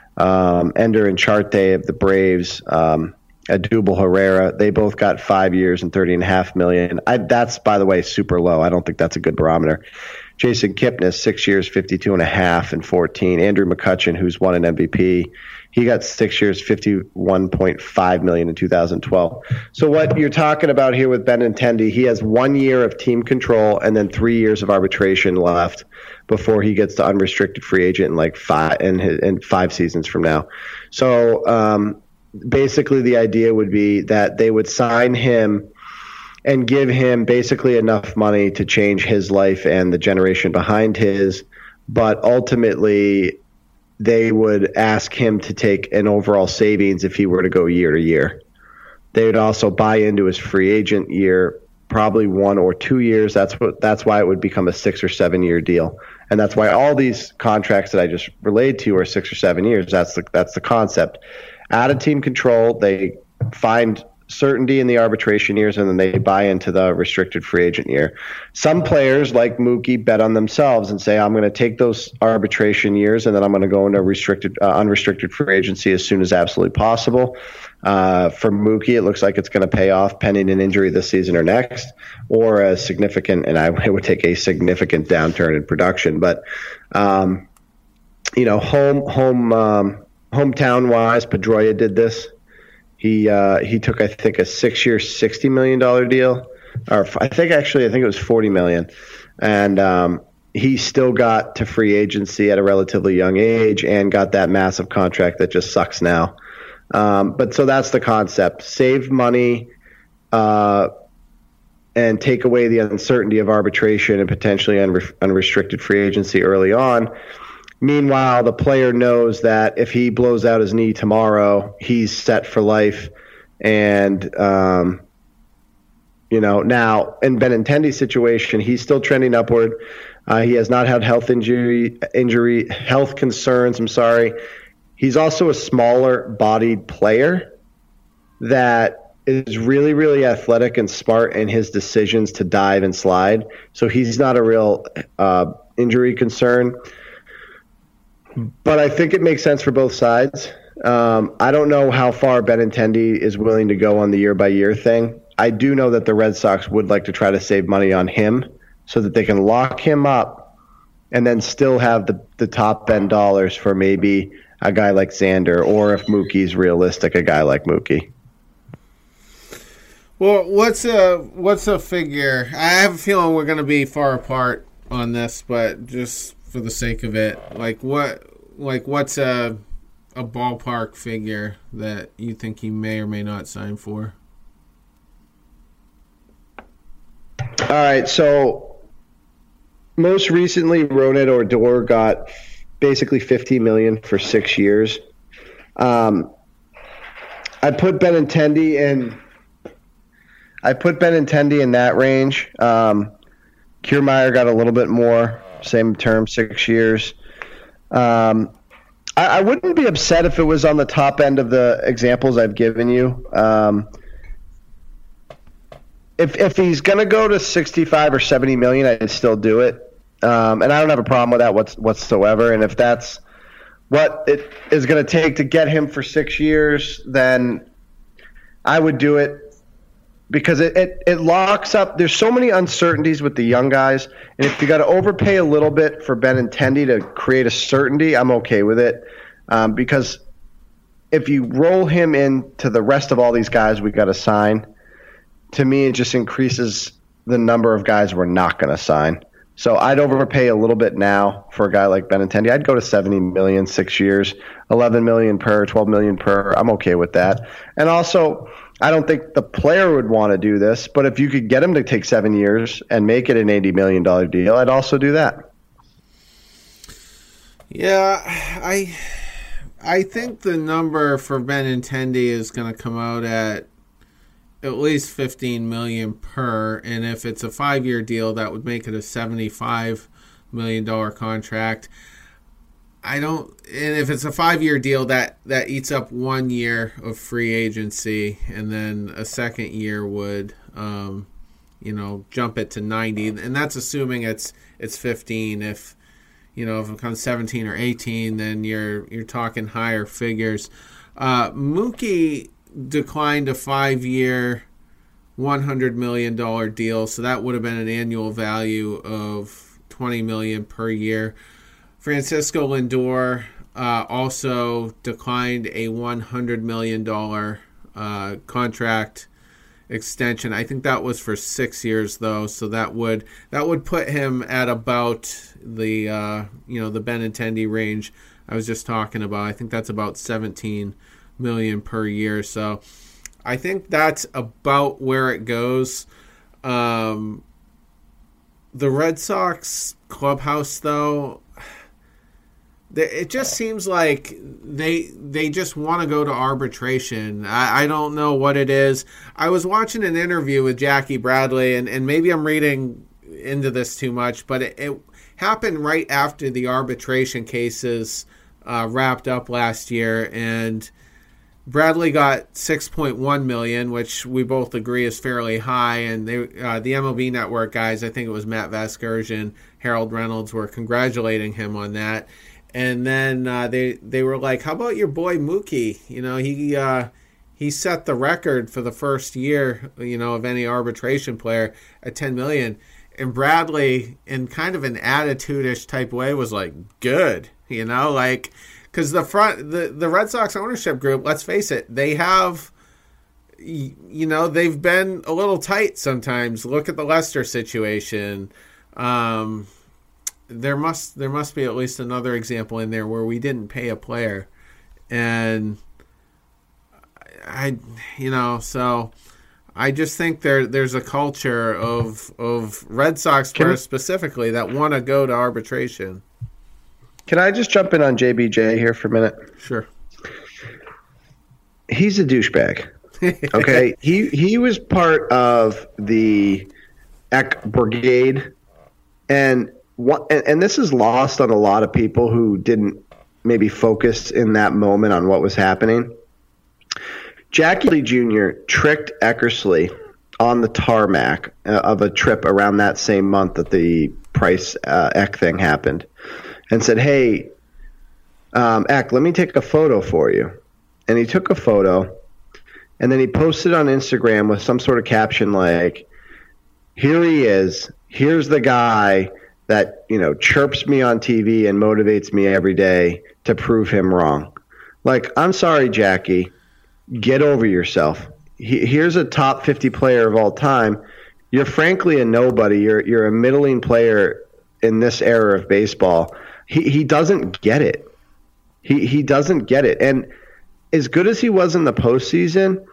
Um, Ender and Charte of the Braves, um, Adubel Herrera, they both got five years and thirty and a half million. I, that's, by the way, super low. I don't think that's a good barometer. Jason Kipnis, six years, fifty-two and a half and fourteen. Andrew McCutchen, who's won an M V P, he got six years, fifty-one point five million in two thousand twelve. So what you're talking about here with Benintendi, he has one year of team control and then three years of arbitration left before he gets to unrestricted free agent in like five in, in five seasons from now. So um, basically the idea would be that they would sign him and give him basically enough money to change his life and the generation behind his, but ultimately they would ask him to take an overall savings if he were to go year to year. They would also buy into his free agent year, probably one or two years. That's what. That's why it would become a six or seven year deal, and that's why all these contracts that I just relayed to you are six or seven years. That's the that's the concept. Out of team control, they find certainty in the arbitration years, and then they buy into the restricted free agent year. Some players like Mookie bet on themselves and say, I'm going to take those arbitration years and then I'm going to go into restricted, uh, unrestricted free agency as soon as absolutely possible. Uh, for Mookie, it looks like it's going to pay off pending an injury this season or next, or a significant, and I it would take a significant downturn in production. But, um, you know, home, home, um, hometown wise, Pedroia did this. He uh, he took, I think, a six-year, sixty million dollars deal, or I think actually, I think it was forty million dollars. And um, he still got to free agency at a relatively young age and got that massive contract that just sucks now. Um, but so that's the concept. Save money uh, and take away the uncertainty of arbitration and potentially unre- unrestricted free agency early on. Meanwhile, the player knows that if he blows out his knee tomorrow, he's set for life. And, um, you know, now in Benintendi's situation, he's still trending upward. Uh, he has not had health injury, injury, health concerns. I'm sorry. He's also a smaller bodied player that is really, really athletic and smart in his decisions to dive and slide. So he's not a real uh, injury concern. But I think it makes sense for both sides. Um, I don't know how far Benintendi is willing to go on the year-by-year thing. I do know that the Red Sox would like to try to save money on him so that they can lock him up and then still have the, the top-end dollars for maybe a guy like Xander, or if Mookie's realistic, a guy like Mookie. Well, what's a, what's a figure? I have a feeling we're going to be far apart on this, but just for the sake of it, like what, like what's a a ballpark figure that you think he may or may not sign for? All right, so most recently, Ronit Odor got basically fifteen million dollars for six years. Um, I put Benintendi in. I put Benintendi in that range. Um, Kiermaier got a little bit more. Same term, six years. Um, I, I wouldn't be upset if it was on the top end of the examples I've given you. Um, if if he's going to go to sixty-five or seventy million, I'd still do it. Um, and I don't have a problem with that what's, whatsoever. And if that's what it is going to take to get him for six years, then I would do it. Because it, it, it locks up – there's so many uncertainties with the young guys. And if you got to overpay a little bit for Benintendi to create a certainty, I'm okay with it. Um, because if you roll him into the rest of all these guys we got to sign, to me it just increases the number of guys we're not going to sign. So I'd overpay a little bit now for a guy like Benintendi. I'd go to seventy million, six years, eleven million per, twelve million per. I'm okay with that. And also – I don't think the player would want to do this, but if you could get him to take seven years and make it an eighty million dollars deal, I'd also do that. Yeah, I I think the number for Benintendi is going to come out at at least fifteen million dollars per, and if it's a five-year deal, that would make it a seventy-five million dollars contract. I don't, and if it's a five-year deal, that, that eats up one year of free agency, and then a second year would, um, you know, jump it to ninety, and that's assuming it's it's fifteen. If you know, if it becomes seventeen or eighteen, then you're you're talking higher figures. Uh, Mookie declined a five-year, one hundred million dollars deal, so that would have been an annual value of twenty million dollars per year. Francisco Lindor uh, also declined a one hundred million dollars uh, contract extension. I think that was for six years though, so that would that would put him at about the uh, you know the Benintendi range I was just talking about. I think that's about seventeen million dollars per year. So I think that's about where it goes. Um, the Red Sox clubhouse though, it just seems like they they just want to go to arbitration. I, I don't know what it is. I was watching an interview with Jackie Bradley, and, and maybe I'm reading into this too much, but it, it happened right after the arbitration cases uh, wrapped up last year, and Bradley got six point one million dollars, which we both agree is fairly high, and they, uh, the M L B Network guys, I think it was Matt Vasgersian, Harold Reynolds, were congratulating him on that. And then uh, they they were like, "How about your boy Mookie? You know, he uh, he set the record for the first year, you know, of any arbitration player at ten million dollars." And Bradley, in kind of an attitude-ish type way, was like, "Good," you know, like because the front the the Red Sox ownership group, let's face it, they have, you know, they've been a little tight sometimes. Look at the Lester situation. Um, there must there must be at least another example in there where we didn't pay a player, and I, you know, so I just think there there's a culture of of Red Sox players specifically that want to go to arbitration. Can I just jump in on J B J here for a minute? Sure. He's a douchebag. Okay, he he was part of the Eck Brigade, and what and, and this is lost on a lot of people who didn't maybe focus in that moment on what was happening. Jackie Lee Junior tricked Eckersley on the tarmac uh, of a trip around that same month that the Price uh, Eck thing happened, and said, "Hey, um, Eck, let me take a photo for you." And he took a photo, and then he posted on Instagram with some sort of caption like, "Here he is. Here's the guy that, you know, chirps me on T V and motivates me every day to prove him wrong." Like, I'm sorry, Jackie. Get over yourself. He, here's a top fifty player of all time. You're frankly a nobody. You're you're a middling player in this era of baseball. He he doesn't get it. He he doesn't get it. And as good as he was in the postseason,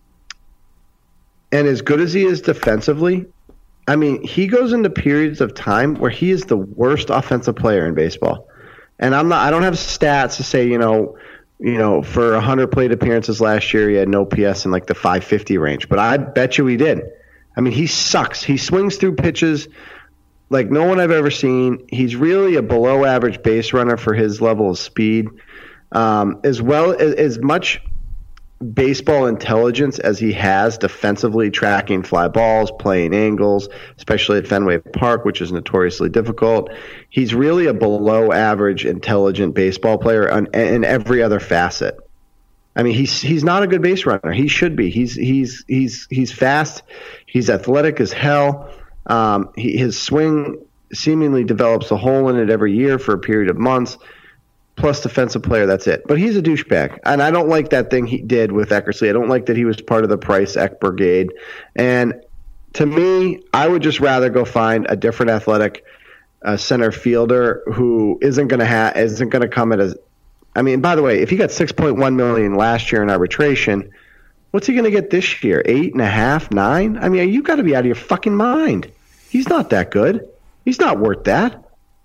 and as good as he is defensively, I mean, he goes into periods of time where he is the worst offensive player in baseball. And I'm not. I don't have stats to say, you know, you know, for one hundred plate appearances last year, he had no P S in like the five fifty range. But I bet you he did. I mean, he sucks. He swings through pitches like no one I've ever seen. He's really a below average base runner for his level of speed. Um, as well as, as much baseball intelligence as he has defensively, tracking fly balls, playing angles, especially at Fenway Park, which is notoriously difficult. He's really a below average intelligent baseball player on, in every other facet. I mean, he's he's not a good base runner. He should be. He's he's he's he's fast. He's athletic as hell. Um, he, his swing seemingly develops a hole in it every year for a period of months. Plus defensive player, that's it. But he's a douchebag, and I don't like that thing he did with Eckersley. I don't like that he was part of the Price Eck Brigade. And to me, I would just rather go find a different athletic uh, center fielder who isn't going to ha- isn't going to come at a. I mean, by the way, if he got six point one million last year in arbitration, what's he going to get this year? Eight and a half, nine? I mean, you got to be out of your fucking mind. He's not that good. He's not worth that.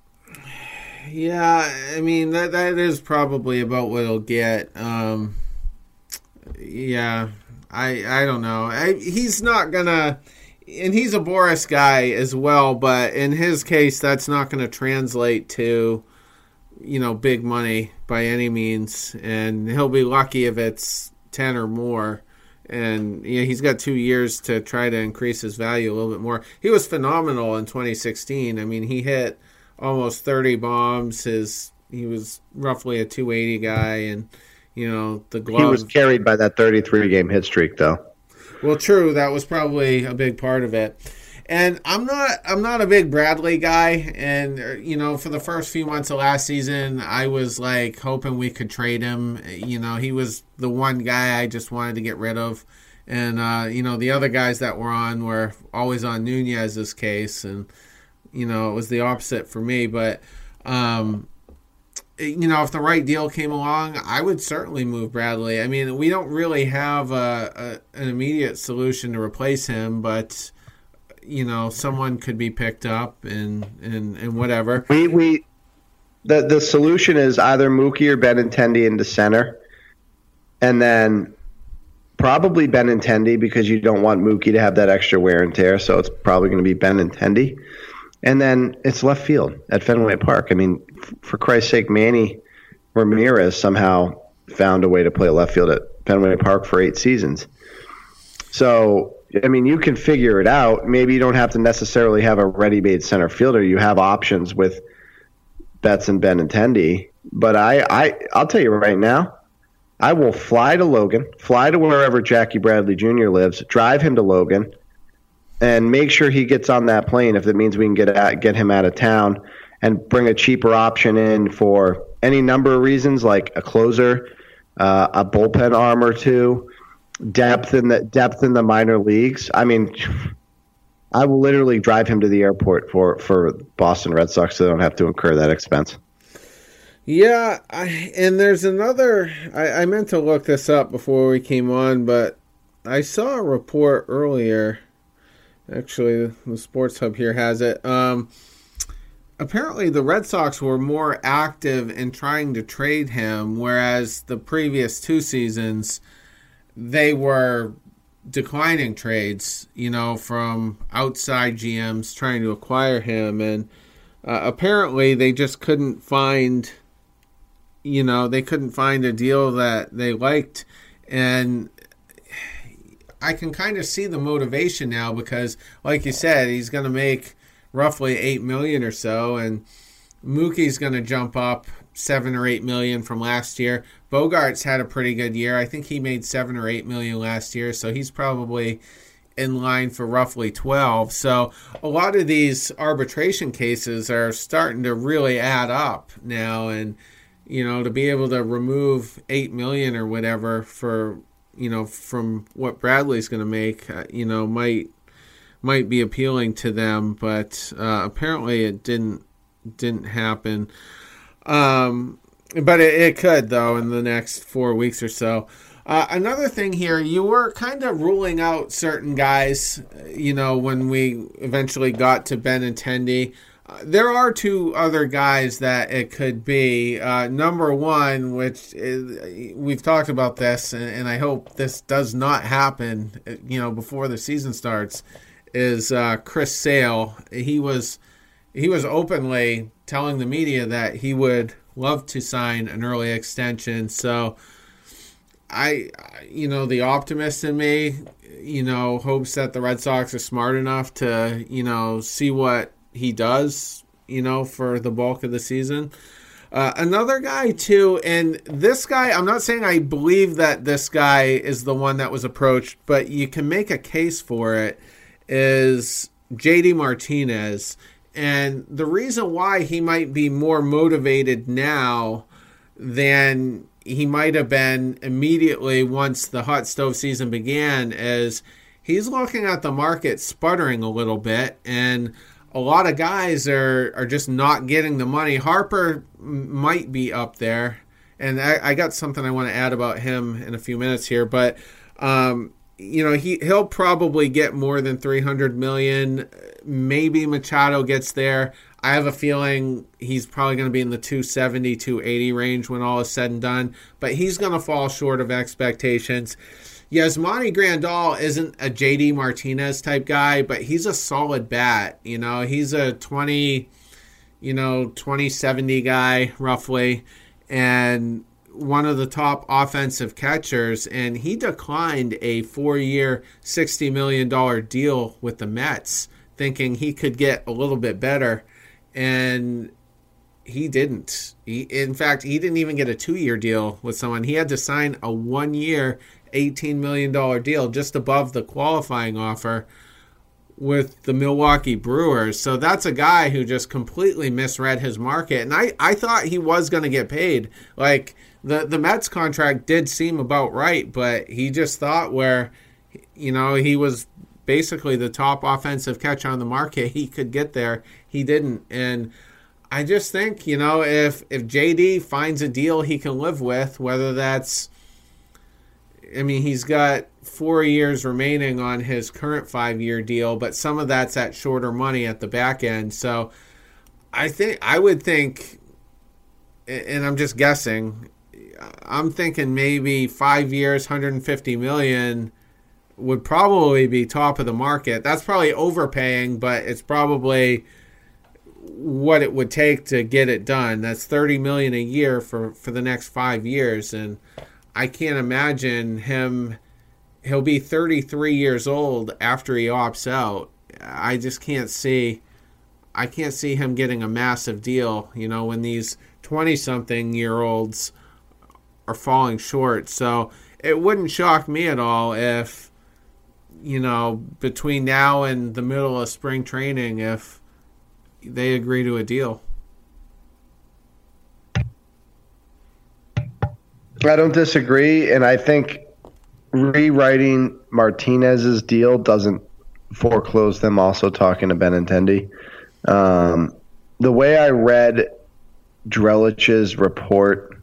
Yeah, I mean, that that is probably about what he'll get. Um, yeah, I I don't know. I, he's not going to, and he's a Boris guy as well, but in his case, that's not going to translate to, you know, big money by any means, and he'll be lucky if it's ten or more. And yeah, he's got two years to try to increase his value a little bit more. He was phenomenal in twenty sixteen. I mean, he hit almost thirty bombs. His he was roughly a two eighty guy, and you know the glove. He was carried by that thirty-three game hit streak, though. Well, true, that was probably a big part of it. And I'm not I'm not a big Bradley guy, and you know for the first few months of last season, I was like hoping we could trade him. You know, he was the one guy I just wanted to get rid of, and uh, you know the other guys that were on were always on Nunez's case, and. You know, it was the opposite for me. But, um, you know, if the right deal came along, I would certainly move Bradley. I mean, we don't really have a, a, an immediate solution to replace him, but, you know, someone could be picked up and, and, and whatever. We we the the solution is either Mookie or Benintendi into center, and then probably Benintendi because you don't want Mookie to have that extra wear and tear, so it's probably going to be Benintendi. And then it's left field at Fenway Park. I mean, for Christ's sake, Manny Ramirez somehow found a way to play left field at Fenway Park for eight seasons. So, I mean, you can figure it out. Maybe you don't have to necessarily have a ready-made center fielder. You have options with Betts and Benintendi. But I, I, I'll tell you right now, I will fly to Logan, fly to wherever Jackie Bradley Junior lives, drive him to Logan, and make sure he gets on that plane if it means we can get at, get him out of town and bring a cheaper option in for any number of reasons, like a closer, uh, a bullpen arm or two, depth in the depth in the minor leagues. I mean, I will literally drive him to the airport for, for Boston Red Sox so they don't have to incur that expense. Yeah, I, and there's another. I, I meant to look this up before we came on, but I saw a report earlier. Actually, the Sports Hub here has it. Um, apparently, the Red Sox were more active in trying to trade him, whereas the previous two seasons, they were declining trades, you know, from outside G Ms trying to acquire him. And uh, apparently, they just couldn't find... You know, they couldn't find a deal that they liked. And I can kind of see the motivation now because, like you said, he's going to make roughly eight million dollars or so. And Mookie's going to jump up seven or eight million dollars from last year. Bogarts had a pretty good year. I think he made seven or eight million dollars last year. So he's probably in line for roughly twelve. So a lot of these arbitration cases are starting to really add up now. And you know, to be able to remove eight million dollars or whatever for, you know, from what Bradley's going to make, uh, you know, might might be appealing to them, but uh, apparently it didn't didn't happen. Um, but it, it could, though, in the next four weeks or so. Uh, another thing here, you were kind of ruling out certain guys, you know, when we eventually got to Benintendi. Uh, there are two other guys that it could be. Uh, number one, which is, we've talked about this, and, and I hope this does not happen, you know, before the season starts, is uh, Chris Sale. He was he was openly telling the media that he would love to sign an early extension. So, I, you know, the optimist in me, you know, hopes that the Red Sox are smart enough to, you know, see what he does, you know, for the bulk of the season. Uh, another guy, too, and this guy, I'm not saying I believe that this guy is the one that was approached, but you can make a case for it, is J D Martinez. And the reason why he might be more motivated now than he might have been immediately once the hot stove season began is he's looking at the market sputtering a little bit, and a lot of guys are, are just not getting the money. Harper might be up there, and I, I got something I want to add about him in a few minutes here. But um, you know, he he'll probably get more than three hundred million dollars. Maybe Machado gets there. I have a feeling he's probably going to be in the two seventy, two eighty range when all is said and done. But he's going to fall short of expectations. Yasmani Grandal isn't a J D Martinez type guy, but he's a solid bat. You know, he's a twenty, you know, twenty seventy guy roughly, and one of the top offensive catchers. And he declined a four-year, sixty million dollars deal with the Mets, thinking he could get a little bit better, and he didn't. He, in fact, he didn't even get a two-year deal with someone. He had to sign a one-year, eighteen million dollars deal just above the qualifying offer with the Milwaukee Brewers. So that's a guy who just completely misread his market. And I, I thought he was going to get paid. Like, the, the Mets contract did seem about right, but he just thought where, you know, he was basically the top offensive catcher on the market, he could get there. He didn't. And I just think, you know, if, if J D finds a deal he can live with, whether that's, I mean, he's got four years remaining on his current five-year deal, but some of that's at shorter money at the back end. So I think I would think, and I'm just guessing, I'm thinking maybe five years, one hundred fifty million dollars would probably be top of the market. That's probably overpaying, but it's probably what it would take to get it done. That's thirty million dollars a year for, for the next five years, and I can't imagine him. He'll be thirty-three years old after he opts out. I just can't see. I can't see him getting a massive deal, you know, when these twenty-something-year-olds are falling short. So it wouldn't shock me at all if, you know, between now and the middle of spring training, if they agree to a deal. I don't disagree, and I think rewriting Martinez's deal doesn't foreclose them also talking to Benintendi. Um, the way I read Drelich's report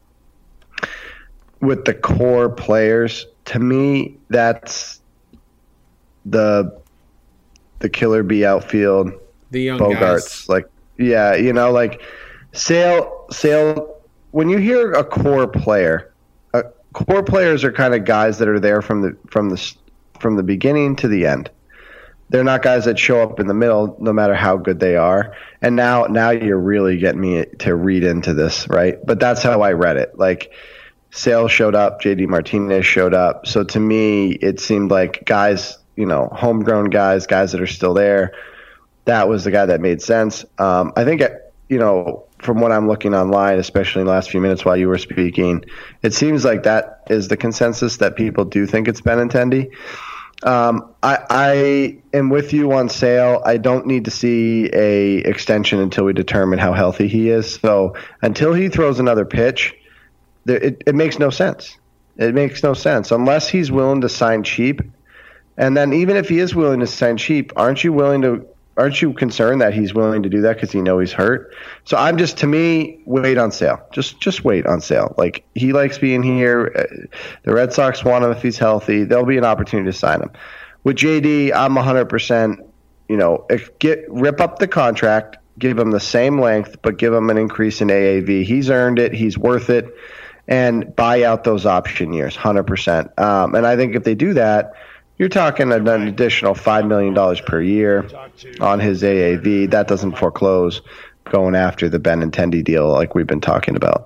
with the core players, to me, that's the the killer bee outfield. The young Bogarts, guys. like yeah, you know, like Sale. Sale. When you hear a core player, uh, core players are kind of guys that are there from the from the from the beginning to the end. They're not guys that show up in the middle, no matter how good they are. And now, now you're really getting me to read into this, right? But that's how I read it. Like, Sale showed up, J D Martinez showed up. So to me, it seemed like guys, you know, homegrown guys, guys that are still there. That was the guy that made sense. Um, I think, you know, from what I'm looking online, especially in the last few minutes while you were speaking, it seems like that is the consensus, that people do think it's Benintendi. Um, I, I am with you on Sale. I don't need to see a extension until we determine how healthy he is. So until he throws another pitch, there, it, it makes no sense. It makes no sense unless he's willing to sign cheap. And then even if he is willing to sign cheap, aren't you willing to? Aren't you concerned that he's willing to do that because you know he's hurt? So I'm just, to me, wait on Sale. Just just wait on Sale. Like, he likes being here. The Red Sox want him if he's healthy. There'll be an opportunity to sign him. With J D, I'm one hundred percent, you know, if get rip up the contract, give him the same length, but give him an increase in A A V. He's earned it. He's worth it. And buy out those option years, one hundred percent. Um, and I think if they do that, you're talking an additional five million dollars per year on his A A V. That doesn't foreclose going after the Benintendi deal like we've been talking about.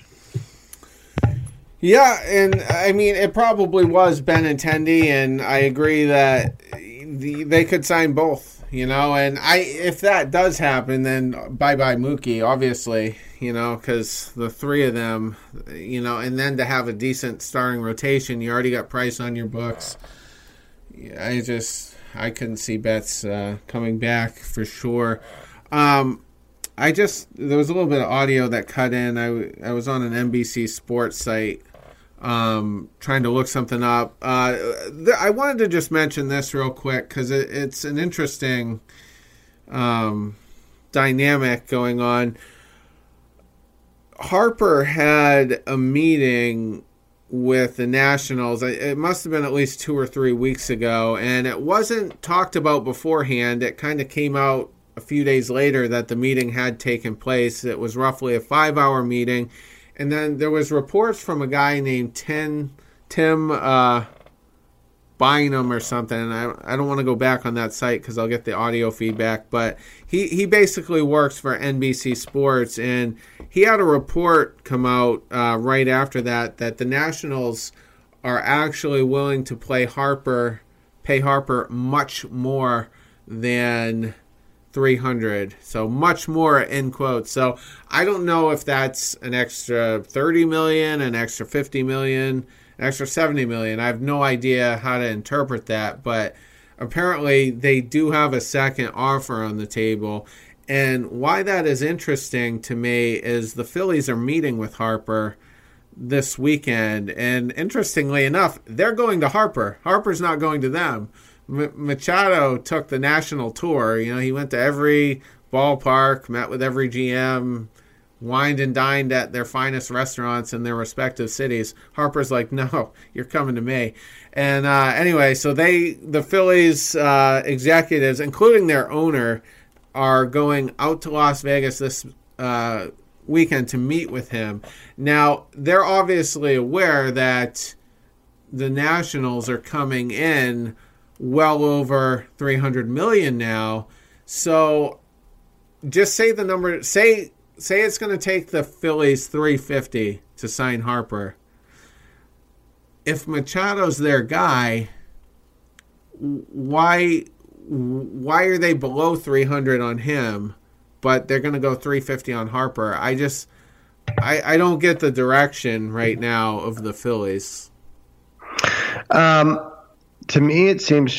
Yeah, and I mean, it probably was Benintendi, and I agree that the, they could sign both, you know, and I if that does happen, then bye-bye Mookie, obviously, you know, because the three of them, you know, and then to have a decent starting rotation, you already got Price on your books. I just, I couldn't see Betts uh, coming back for sure. Um, I just, there was a little bit of audio that cut in. I, I was on an N B C Sports site um, trying to look something up. Uh, th- I wanted to just mention this real quick because it, it's an interesting um, dynamic going on. Harper had a meeting with the Nationals. It must have been at least two or three weeks ago, and it wasn't talked about beforehand. It kind of came out a few days later that the meeting had taken place. It was roughly a five-hour meeting, and then there was reports from a guy named Tim, Tim uh, Bynum or something. And I, I don't want to go back on that site because I'll get the audio feedback, but he, he basically works for N B C Sports, and he had a report come out uh, right after that that the Nationals are actually willing to play Harper, pay Harper much more than three hundred. So much more in quotes. So I don't know if that's an extra thirty million, an extra fifty million, an extra seventy million. I have no idea how to interpret that, but apparently they do have a second offer on the table. And why that is interesting to me is the Phillies are meeting with Harper this weekend. And interestingly enough, they're going to Harper. Harper's not going to them. M- Machado took the national tour. You know, he went to every ballpark, met with every G M, wined and dined at their finest restaurants in their respective cities. Harper's like, no, you're coming to me. And uh, anyway, so they, the Phillies uh, executives, including their owner, are going out to Las Vegas this uh, weekend to meet with him. Now, they're obviously aware that the Nationals are coming in well over three hundred million dollars now. So just say the number, say say it's going to take the Phillies three hundred fifty to sign Harper. If Machado's their guy, why why are they below three hundred on him, but they're going to go three hundred fifty on Harper? I just I, I don't get the direction right now of the Phillies. Um, to me, it seems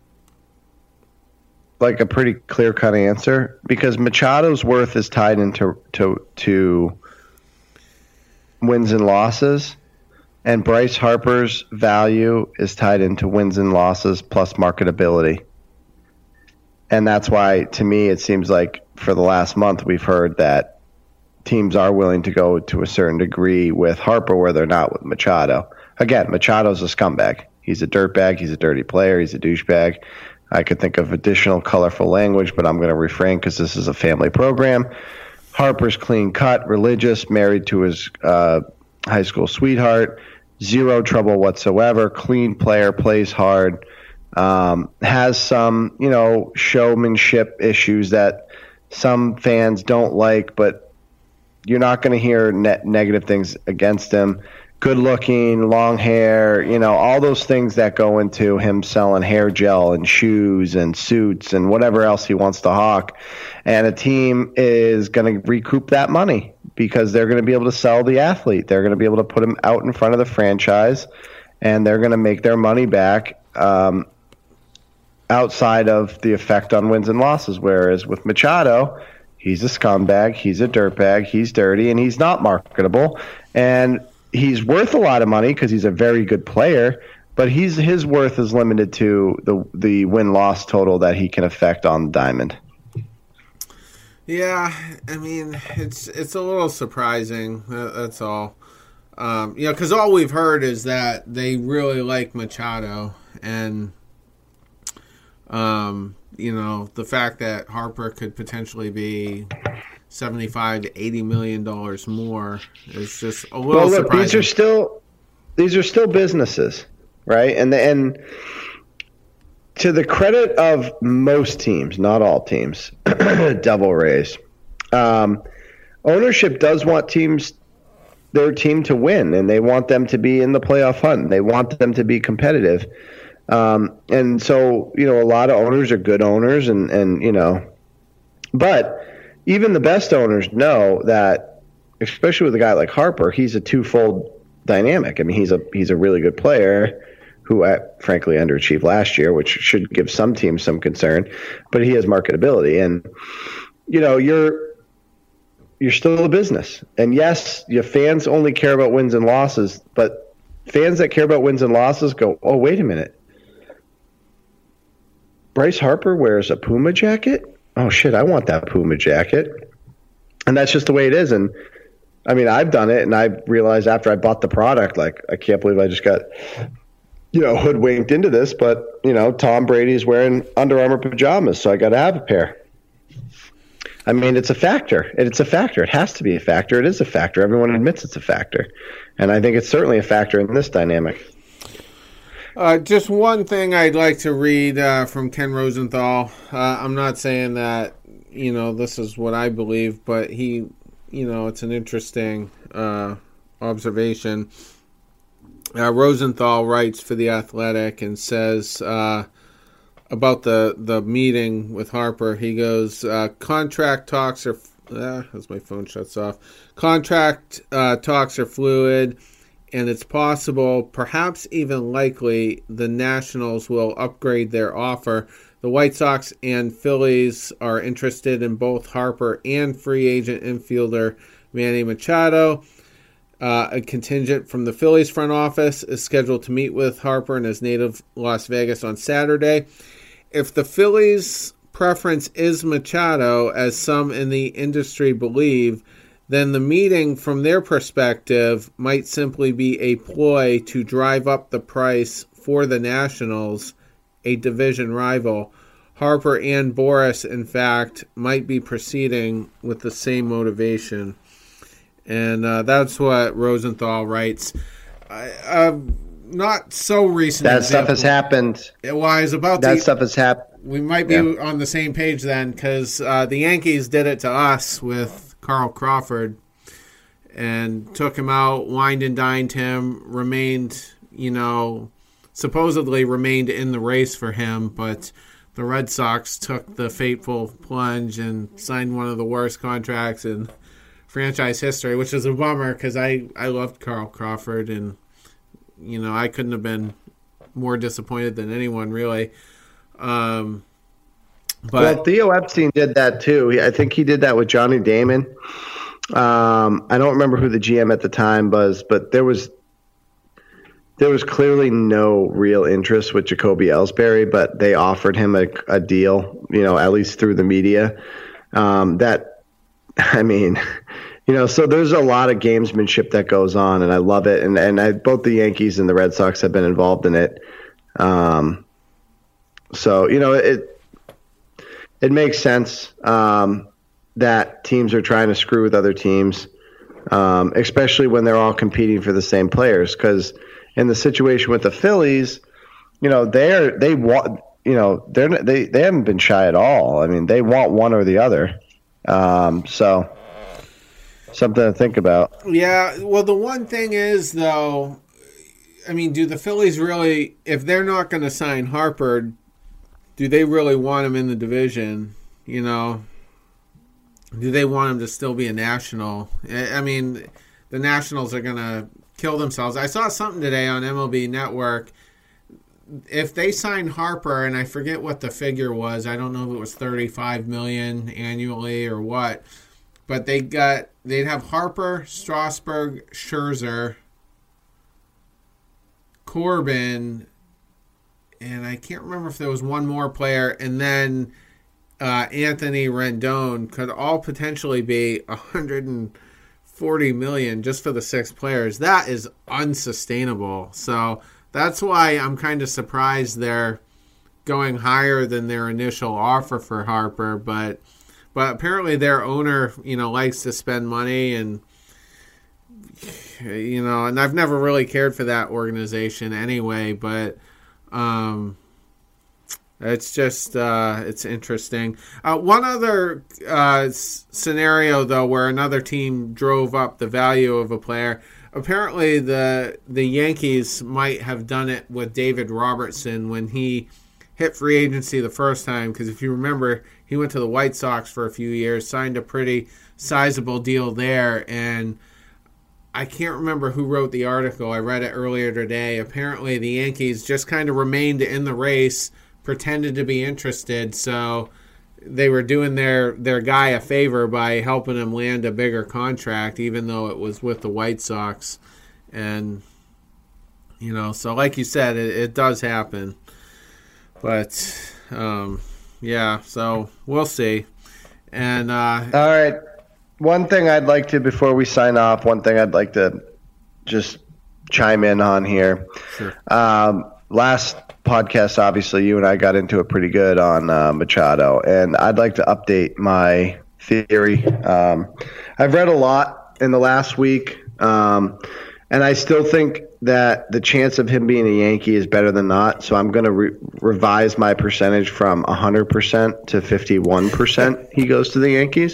like a pretty clear-cut answer because Machado's worth is tied into to to wins and losses, and Bryce Harper's value is tied into wins and losses plus marketability. And that's why, to me, it seems like for the last month we've heard that teams are willing to go to a certain degree with Harper where they're not with Machado. Again, Machado's a scumbag. He's a dirtbag. He's a dirty player. He's a douchebag. I could think of additional colorful language, but I'm going to refrain because this is a family program. Harper's clean cut, religious, married to his uh, high school sweetheart, zero trouble whatsoever, clean player, plays hard, um, has some, you know, showmanship issues that some fans don't like, but you're not going to hear net negative things against him. Good looking, long hair, you know, all those things that go into him selling hair gel and shoes and suits and whatever else he wants to hawk. And a team is going to recoup that money because they're going to be able to sell the athlete. They're going to be able to put him out in front of the franchise, and they're going to make their money back um, outside of the effect on wins and losses. Whereas with Machado, he's a scumbag, he's a dirtbag, he's dirty, and he's not marketable. And he's worth a lot of money because he's a very good player, but he's his worth is limited to the the win-loss total that he can affect on the diamond. Yeah, I mean, it's it's a little surprising. That's all. Um, you know, because all we've heard is that they really like Machado, and um, you know, the fact that Harper could potentially be seventy-five to eighty million dollars more is just a little well, look, surprising. These are still these are still businesses, right? And the, and to the credit of most teams, not all teams, Devil Rays, um, ownership does want teams their team to win, and they want them to be in the playoff hunt. They want them to be competitive, um, and so you know a lot of owners are good owners, and and you know, but even the best owners know that, especially with a guy like Harper, he's a twofold dynamic. I mean, he's a he's a really good player who, uh, frankly, underachieved last year, which should give some teams some concern. But he has marketability, and you know, you're you're still a business. And yes, your fans only care about wins and losses, but fans that care about wins and losses go, "Oh, wait a minute, Bryce Harper wears a Puma jacket? Oh shit, I want that Puma jacket." And that's just the way it is. And I mean, I've done it, and I realized after I bought the product, like, I can't believe I just got, you know, hoodwinked into this. But, you know, Tom Brady's wearing Under Armour pajamas, so I got to have a pair. I mean, it's a factor. It's a factor. It has to be a factor. It is a factor. Everyone admits it's a factor. And I think it's certainly a factor in this dynamic. Uh, just one thing I'd like to read uh, from Ken Rosenthal. Uh, I'm not saying that, you know, this is what I believe, but he, you know, it's an interesting uh, observation. Uh, Rosenthal writes for The Athletic and says uh, about the, the meeting with Harper, he goes, uh, contract talks are, uh, as my phone shuts off, contract uh, talks are fluid, and it's possible, perhaps even likely, the Nationals will upgrade their offer. The White Sox and Phillies are interested in both Harper and free agent infielder Manny Machado. Uh, a contingent from the Phillies front office is scheduled to meet with Harper in his native Las Vegas on Saturday. If the Phillies' preference is Machado, as some in the industry believe, then the meeting, from their perspective, might simply be a ploy to drive up the price for the Nationals, a division rival. Harper and Boris, in fact, might be proceeding with the same motivation. And uh, that's what Rosenthal writes. I, uh, not so recent. That example. stuff has happened. Well, I was about that to, stuff has happened. We might be yeah. on the same page then, because uh, the Yankees did it to us with Carl Crawford and took him out, wined and dined him, remained, you know, supposedly remained in the race for him, but the Red Sox took the fateful plunge and signed one of the worst contracts in franchise history, which is a bummer because I, I loved Carl Crawford, and, you know, I couldn't have been more disappointed than anyone, really. Um, but well, Theo Epstein did that too. I think he did that with Johnny Damon. Um, I don't remember who the G M at the time was, but there was there was clearly no real interest with Jacoby Ellsbury, but they offered him a, a deal, you know, at least through the media. Um, that, I mean, you know, so there's a lot of gamesmanship that goes on, and I love it. And and I, both the Yankees and the Red Sox have been involved in it. Um, so you know, it it makes sense um, that teams are trying to screw with other teams, um, especially when they're all competing for the same players, because in the situation with the Phillies, you know, they're they want, you know, they're they they haven't been shy at all. I mean, they want one or the other. Um, so something to think about. Yeah. Well, the one thing is though, I mean, do the Phillies really, if they're not going to sign Harper, do they really want him in the division? You know, do they want him to still be a national? I mean, the Nationals are going to kill themselves. I saw something today on M L B Network. If they sign Harper, and I forget what the figure was, I don't know if it was thirty-five million dollars annually or what, but they got they'd have Harper, Strasburg, Scherzer, Corbin, and I can't remember if there was one more player, and then uh, Anthony Rendon could all potentially be one hundred forty million dollars just for the six players. That is unsustainable. So that's why I'm kind of surprised they're going higher than their initial offer for Harper. But but apparently their owner, you know, likes to spend money, and you know, and I've never really cared for that organization anyway. But um, it's just uh, it's interesting. Uh, one other uh, s- scenario, though, where another team drove up the value of a player. Apparently, the the Yankees might have done it with David Robertson when he hit free agency the first time. Because if you remember, he went to the White Sox for a few years, signed a pretty sizable deal there, and I can't remember who wrote the article. I read it earlier today. Apparently, the Yankees just kind of remained in the race, pretended to be interested, so they were doing their, their guy a favor by helping him land a bigger contract, even though it was with the White Sox. And, you know, so like you said, it, it does happen. But, um, yeah, so we'll see. And uh, all right. One thing I'd like to, before we sign off, one thing I'd like to just chime in on here. Sure. Um, last podcast, obviously, you and I got into it pretty good on uh, Machado, and I'd like to update my theory. Um, I've read a lot in the last week, um, and I still think that the chance of him being a Yankee is better than not, so I'm going to re- revise my percentage from one hundred percent to fifty-one percent he goes to the Yankees.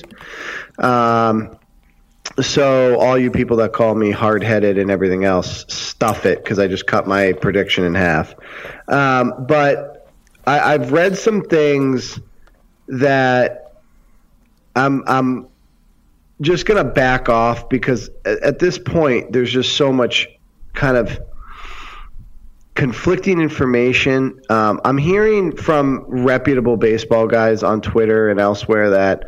Um, so all you people that call me hard-headed and everything else, stuff it, because I just cut my prediction in half. Um, but I, I've read some things that I'm I'm just going to back off, because at, at this point there's just so much kind of conflicting information. Um, I'm hearing from reputable baseball guys on Twitter and elsewhere that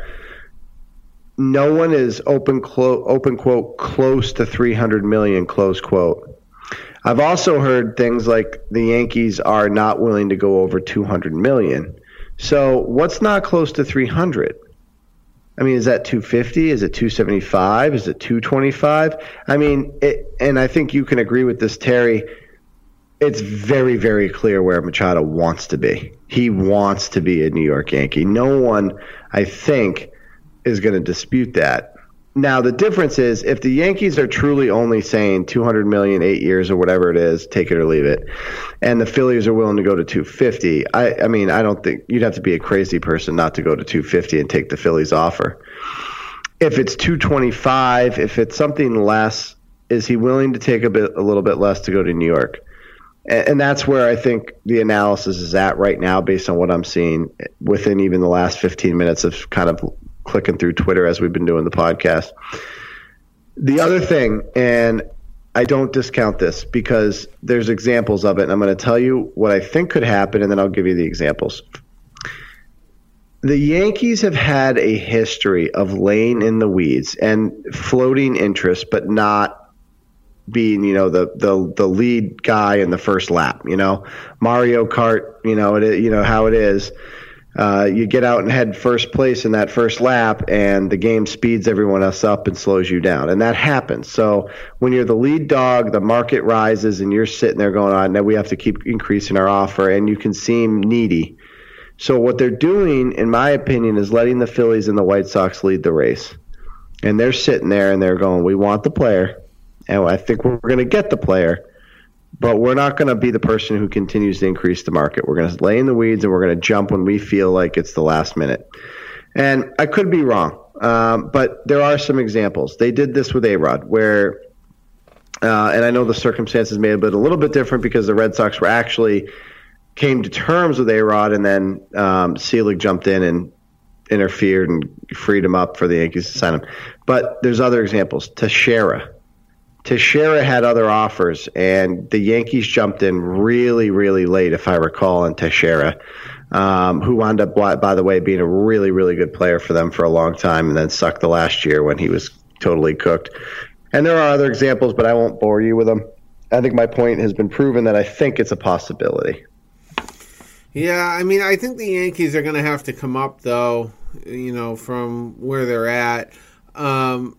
no one is open clo- open quote close to three hundred million close quote. I've also heard things like the Yankees are not willing to go over two hundred million. So what's not close to three hundred? I mean, is that two fifty? Is it two seventy-five? Is it two twenty-five? I mean, it, and I think you can agree with this, Terry. It's very, very clear where Machado wants to be. He wants to be a New York Yankee. No one, I think, is going to dispute that. Now, the difference is if the Yankees are truly only saying two hundred million, eight years or whatever it is, take it or leave it, and the Phillies are willing to go to two fifty, I, I mean, I don't think you'd have to be a crazy person not to go to two fifty and take the Phillies offer. If it's two twenty-five, if it's something less, is he willing to take a bit, a little bit less to go to New York? And, and that's where I think the analysis is at right now, based on what I'm seeing within even the last fifteen minutes of kind of clicking through Twitter as we've been doing the podcast. The other thing, and I don't discount this because there's examples of it, and I'm going to tell you what I think could happen, and then I'll give you the examples. The Yankees have had a history of laying in the weeds and floating interest, but not being, you know, the, the, the lead guy in the first lap, you know, Mario Kart, you know, it, you know how it is. Uh, you get out and head first place in that first lap, and the game speeds everyone else up and slows you down. And that happens. So when you're the lead dog, the market rises, and you're sitting there going, on, now we have to keep increasing our offer, and you can seem needy. So what they're doing, in my opinion, is letting the Phillies and the White Sox lead the race. And they're sitting there, and they're going, we want the player, and I think we're going to get the player. But we're not going to be the person who continues to increase the market. We're going to lay in the weeds, and we're going to jump when we feel like it's the last minute. And I could be wrong, um, but there are some examples. They did this with A-Rod, where, uh, and I know the circumstances made it a little bit different because the Red Sox were actually came to terms with A-Rod, and then um, Selig jumped in and interfered and freed him up for the Yankees to sign him. But there's other examples. Teixeira. Teixeira had other offers, and the Yankees jumped in really, really late, if I recall, on Teixeira, um, who wound up, by the way, being a really, really good player for them for a long time and then sucked the last year when he was totally cooked. And there are other examples, but I won't bore you with them. I think my point has been proven that I think it's a possibility. Yeah, I mean, I think the Yankees are going to have to come up, though, you know, from where they're at. Um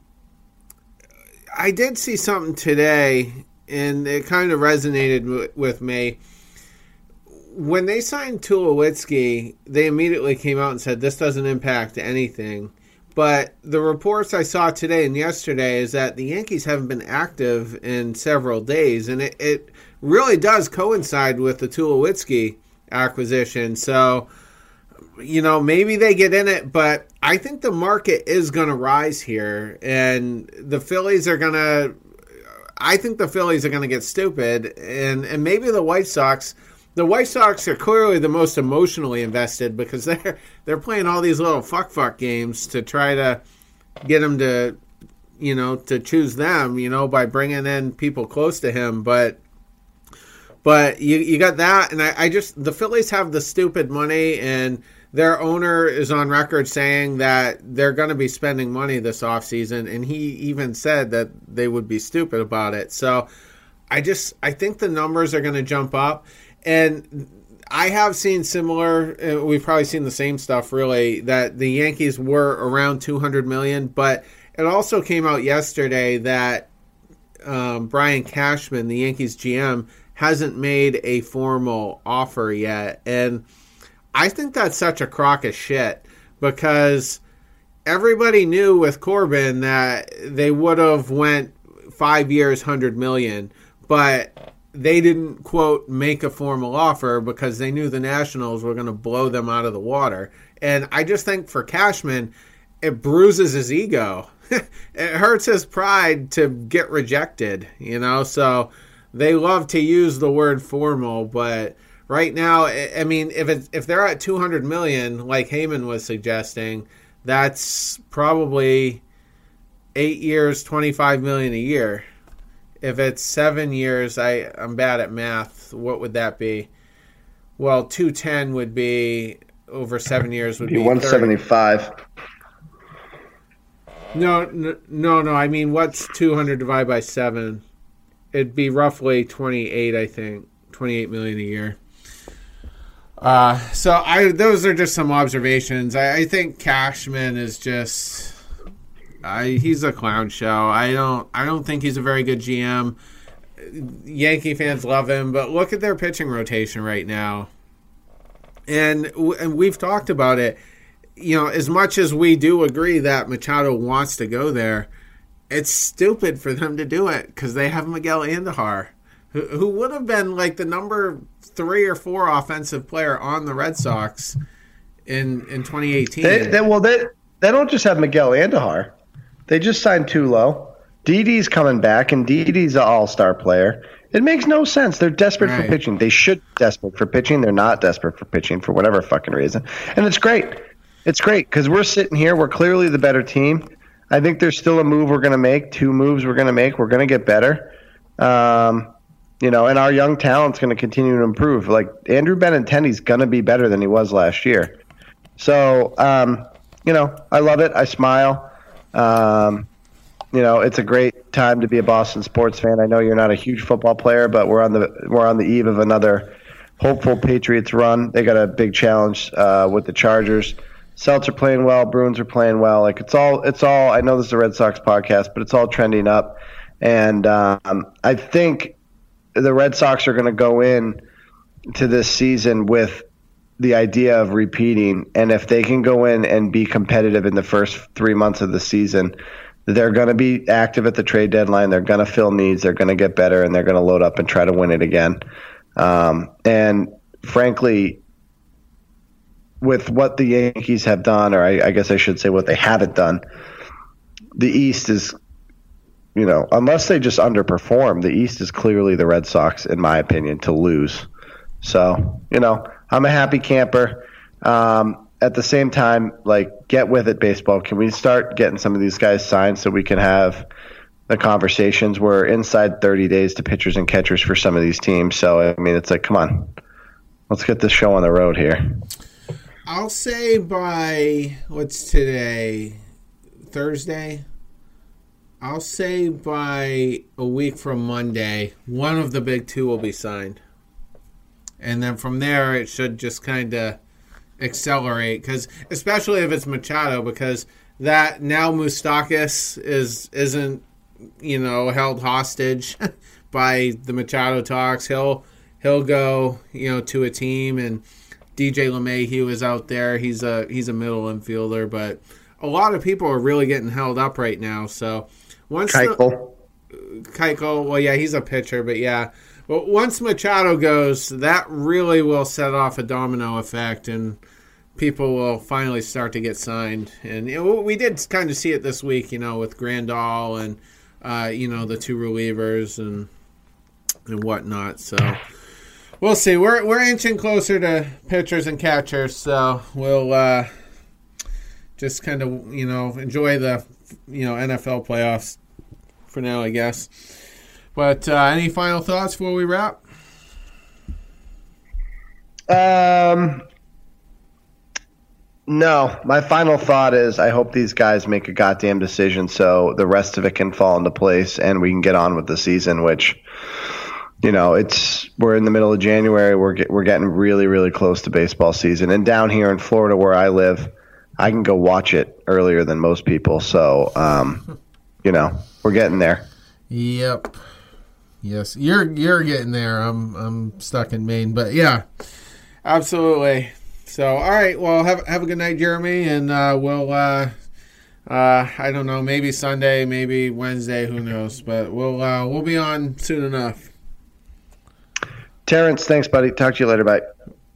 I did see something today, and it kind of resonated w- with me. When they signed Tulowitzki, they immediately came out and said this doesn't impact anything. But the reports I saw today and yesterday is that the Yankees haven't been active in several days, and it, it really does coincide with the Tulowitzki acquisition. So, you know, maybe they get in it, but I think the market is going to rise here, and the Phillies are going to, I think the Phillies are going to get stupid, and, and maybe the White Sox, the White Sox are clearly the most emotionally invested because they're, they're playing all these little fuck-fuck games to try to get him to, you know, to choose them, you know, by bringing in people close to him, but But you you got that, and I, I just, the Phillies have the stupid money, and their owner is on record saying that they're going to be spending money this offseason, and he even said that they would be stupid about it. So I just, I think the numbers are going to jump up, and I have seen similar, uh, we've probably seen the same stuff really, that the Yankees were around two hundred million dollars, but it also came out yesterday that um, Brian Cashman, the Yankees G M, hasn't made a formal offer yet. And I think that's such a crock of shit because everybody knew with Corbin that they would have went five years, one hundred million dollars, but they didn't, quote, make a formal offer because they knew the Nationals were going to blow them out of the water. And I just think for Cashman, it bruises his ego. It hurts his pride to get rejected, you know, so they love to use the word formal, but right now, I mean, if it's, if they're at two hundred million dollars, like Heyman was suggesting, that's probably eight years, twenty-five million dollars a year. If it's seven years, I, I'm bad at math. What would that be? Well, two ten would be over seven years would be, be one seventy-five. No, no, no, no. I mean, what's two hundred divided by seven? It'd be roughly twenty-eight, I think. twenty-eight million a year. Uh, so I those are just some observations. I, I think Cashman is just I, he's a clown show. I don't I don't think he's a very good G M. Yankee fans love him, but look at their pitching rotation right now. And, and we've talked about it. You know, as much as we do agree that Machado wants to go there, it's stupid for them to do it because they have Miguel Andujar, who, who would have been like the number three or four offensive player on the Red Sox in in twenty eighteen. They, they, well, they they don't just have Miguel Andujar. They just signed Tulo. Didi's coming back, and Didi's an all-star player. It makes no sense. They're desperate right. for pitching. They should be desperate for pitching. They're not desperate for pitching for whatever fucking reason. And it's great. It's great because we're sitting here. We're clearly the better team. I think there's still a move we're going to make, two moves we're going to make. We're going to get better. Um, you know, and our young talent's going to continue to improve. Like, Andrew Benintendi's going to be better than he was last year. So, um, you know, I love it. I smile. Um, you know, it's a great time to be a Boston sports fan. I know you're not a huge football player, but we're on the we're on the eve of another hopeful Patriots run. They got a big challenge uh, with the Chargers. Celtics are playing well. Bruins are playing well. Like it's all it's all. I know this is a Red Sox podcast, but it's all trending up. And um, I think the Red Sox are going to go in to this season with the idea of repeating. And if they can go in and be competitive in the first three months of the season, they're going to be active at the trade deadline. They're going to fill needs. They're going to get better, and they're going to load up and try to win it again. Um, and frankly, with what the Yankees have done, or I, I guess I should say what they haven't done, the East is, you know, unless they just underperform, the East is clearly the Red Sox, in my opinion, to lose. So, you know, I'm a happy camper. Um, at the same time, like, get with it, baseball. Can we start getting some of these guys signed so we can have the conversations? We're inside thirty days to pitchers and catchers for some of these teams. So, I mean, it's like, come on, let's get this show on the road here. I'll say by, what's today, Thursday? I'll say by a week from Monday, one of the big two will be signed. And then from there, it should just kind of accelerate, because especially if it's Machado, because that now Moustakas is isn't you know held hostage by the Machado talks. He'll he'll go you know to a team, and D J LeMahieu is out there. He's a he's a middle infielder, but a lot of people are really getting held up right now. So once Keuchel, Keuchel, well, yeah, he's a pitcher, but yeah. But once Machado goes, that really will set off a domino effect, and people will finally start to get signed. And you know, we did kind of see it this week, you know, with Grandal and, uh, you know, the two relievers and and whatnot. So we'll see. We're we're inching closer to pitchers and catchers, so we'll uh, just kind of, you know, enjoy the, you know, N F L playoffs for now, I guess. But uh, any final thoughts before we wrap? Um, no. My final thought is I hope these guys make a goddamn decision so the rest of it can fall into place and we can get on with the season, which, you know, it's we're in the middle of January. We're get, we're getting really, really close to baseball season. And down here in Florida where I live, I can go watch it earlier than most people. So, um, you know, we're getting there. Yep. Yes, you're you're getting there. I'm I'm stuck in Maine, but yeah, absolutely. So, all right. Well, have have a good night, Jeremy, and uh, we'll uh, uh, I don't know, maybe Sunday, maybe Wednesday, who knows? But we'll uh, we'll be on soon enough. Terrence, thanks, buddy. Talk to you later. Bye.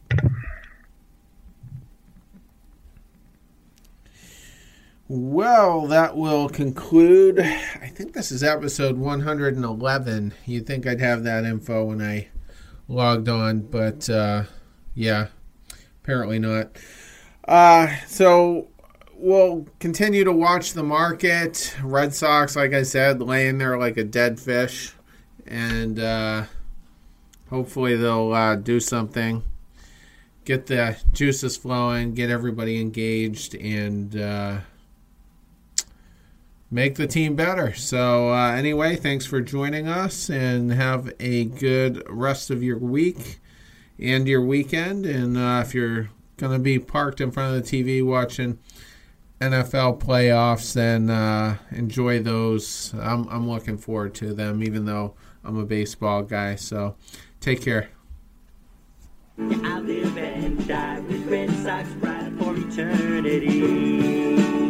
Well, that will conclude. I think this is episode one hundred eleven. You'd think I'd have that info when I logged on, but uh, yeah, apparently not. Uh, so we'll continue to watch the market. Red Sox, like I said, laying there like a dead fish, and uh, hopefully they'll uh, do something, get the juices flowing, get everybody engaged, and uh, make the team better. So uh, anyway, thanks for joining us, and have a good rest of your week and your weekend. And uh, if you're going to be parked in front of the T V watching N F L playoffs, then uh, enjoy those. I'm, I'm looking forward to them, even though I'm a baseball guy. So take care. I live and die with Red Sox pride for eternity.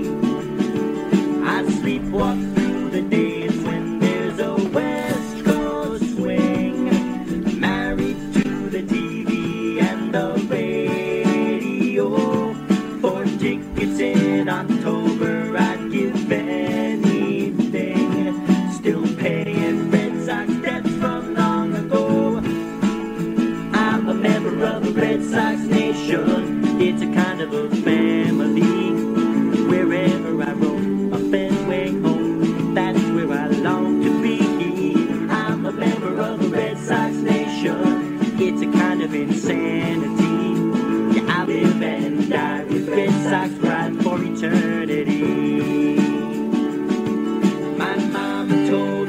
I sleepwalk through the days when there's a West Coast swing. Married to the T V and the radio. For tickets in October, I'd give anything. Still paying Red Sox debts from long ago. I'm a member of the Red Sox Nation. It's a kind of a family. Wherever I roam, a Fenway home, that's where I long to be. I'm a member of the Red Sox Nation. It's a kind of insanity. Yeah, I live and die with Red Sox pride for eternity. My mama told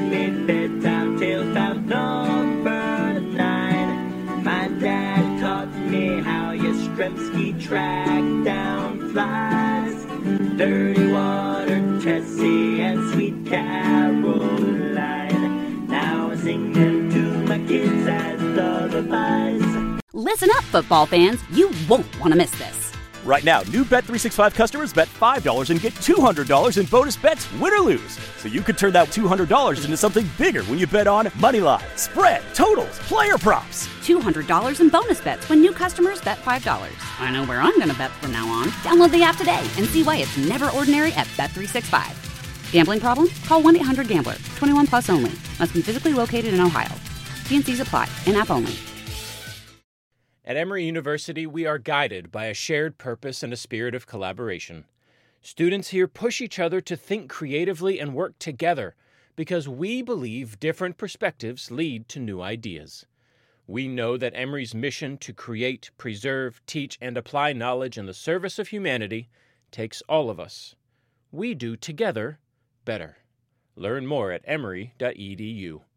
from ski track down flies. Dirty water, Tessie and sweet Caroline. Now I sing them to my kids as lullabies. Listen up, football fans. You won't want to miss this. Right now, new Bet three sixty-five customers bet five dollars and get two hundred dollars in bonus bets, win or lose. So you could turn that two hundred dollars into something bigger when you bet on money line, spread, totals, player props. two hundred dollars in bonus bets when new customers bet five dollars. I know where I'm going to bet from now on. Download the app today and see why it's never ordinary at Bet three sixty-five. Gambling problem? Call one eight hundred gambler. twenty-one plus only. Must be physically located in Ohio. T and C's apply. In-app only. At Emory University, we are guided by a shared purpose and a spirit of collaboration. Students here push each other to think creatively and work together because we believe different perspectives lead to new ideas. We know that Emory's mission to create, preserve, teach, and apply knowledge in the service of humanity takes all of us. We do together better. Learn more at emory dot e d u.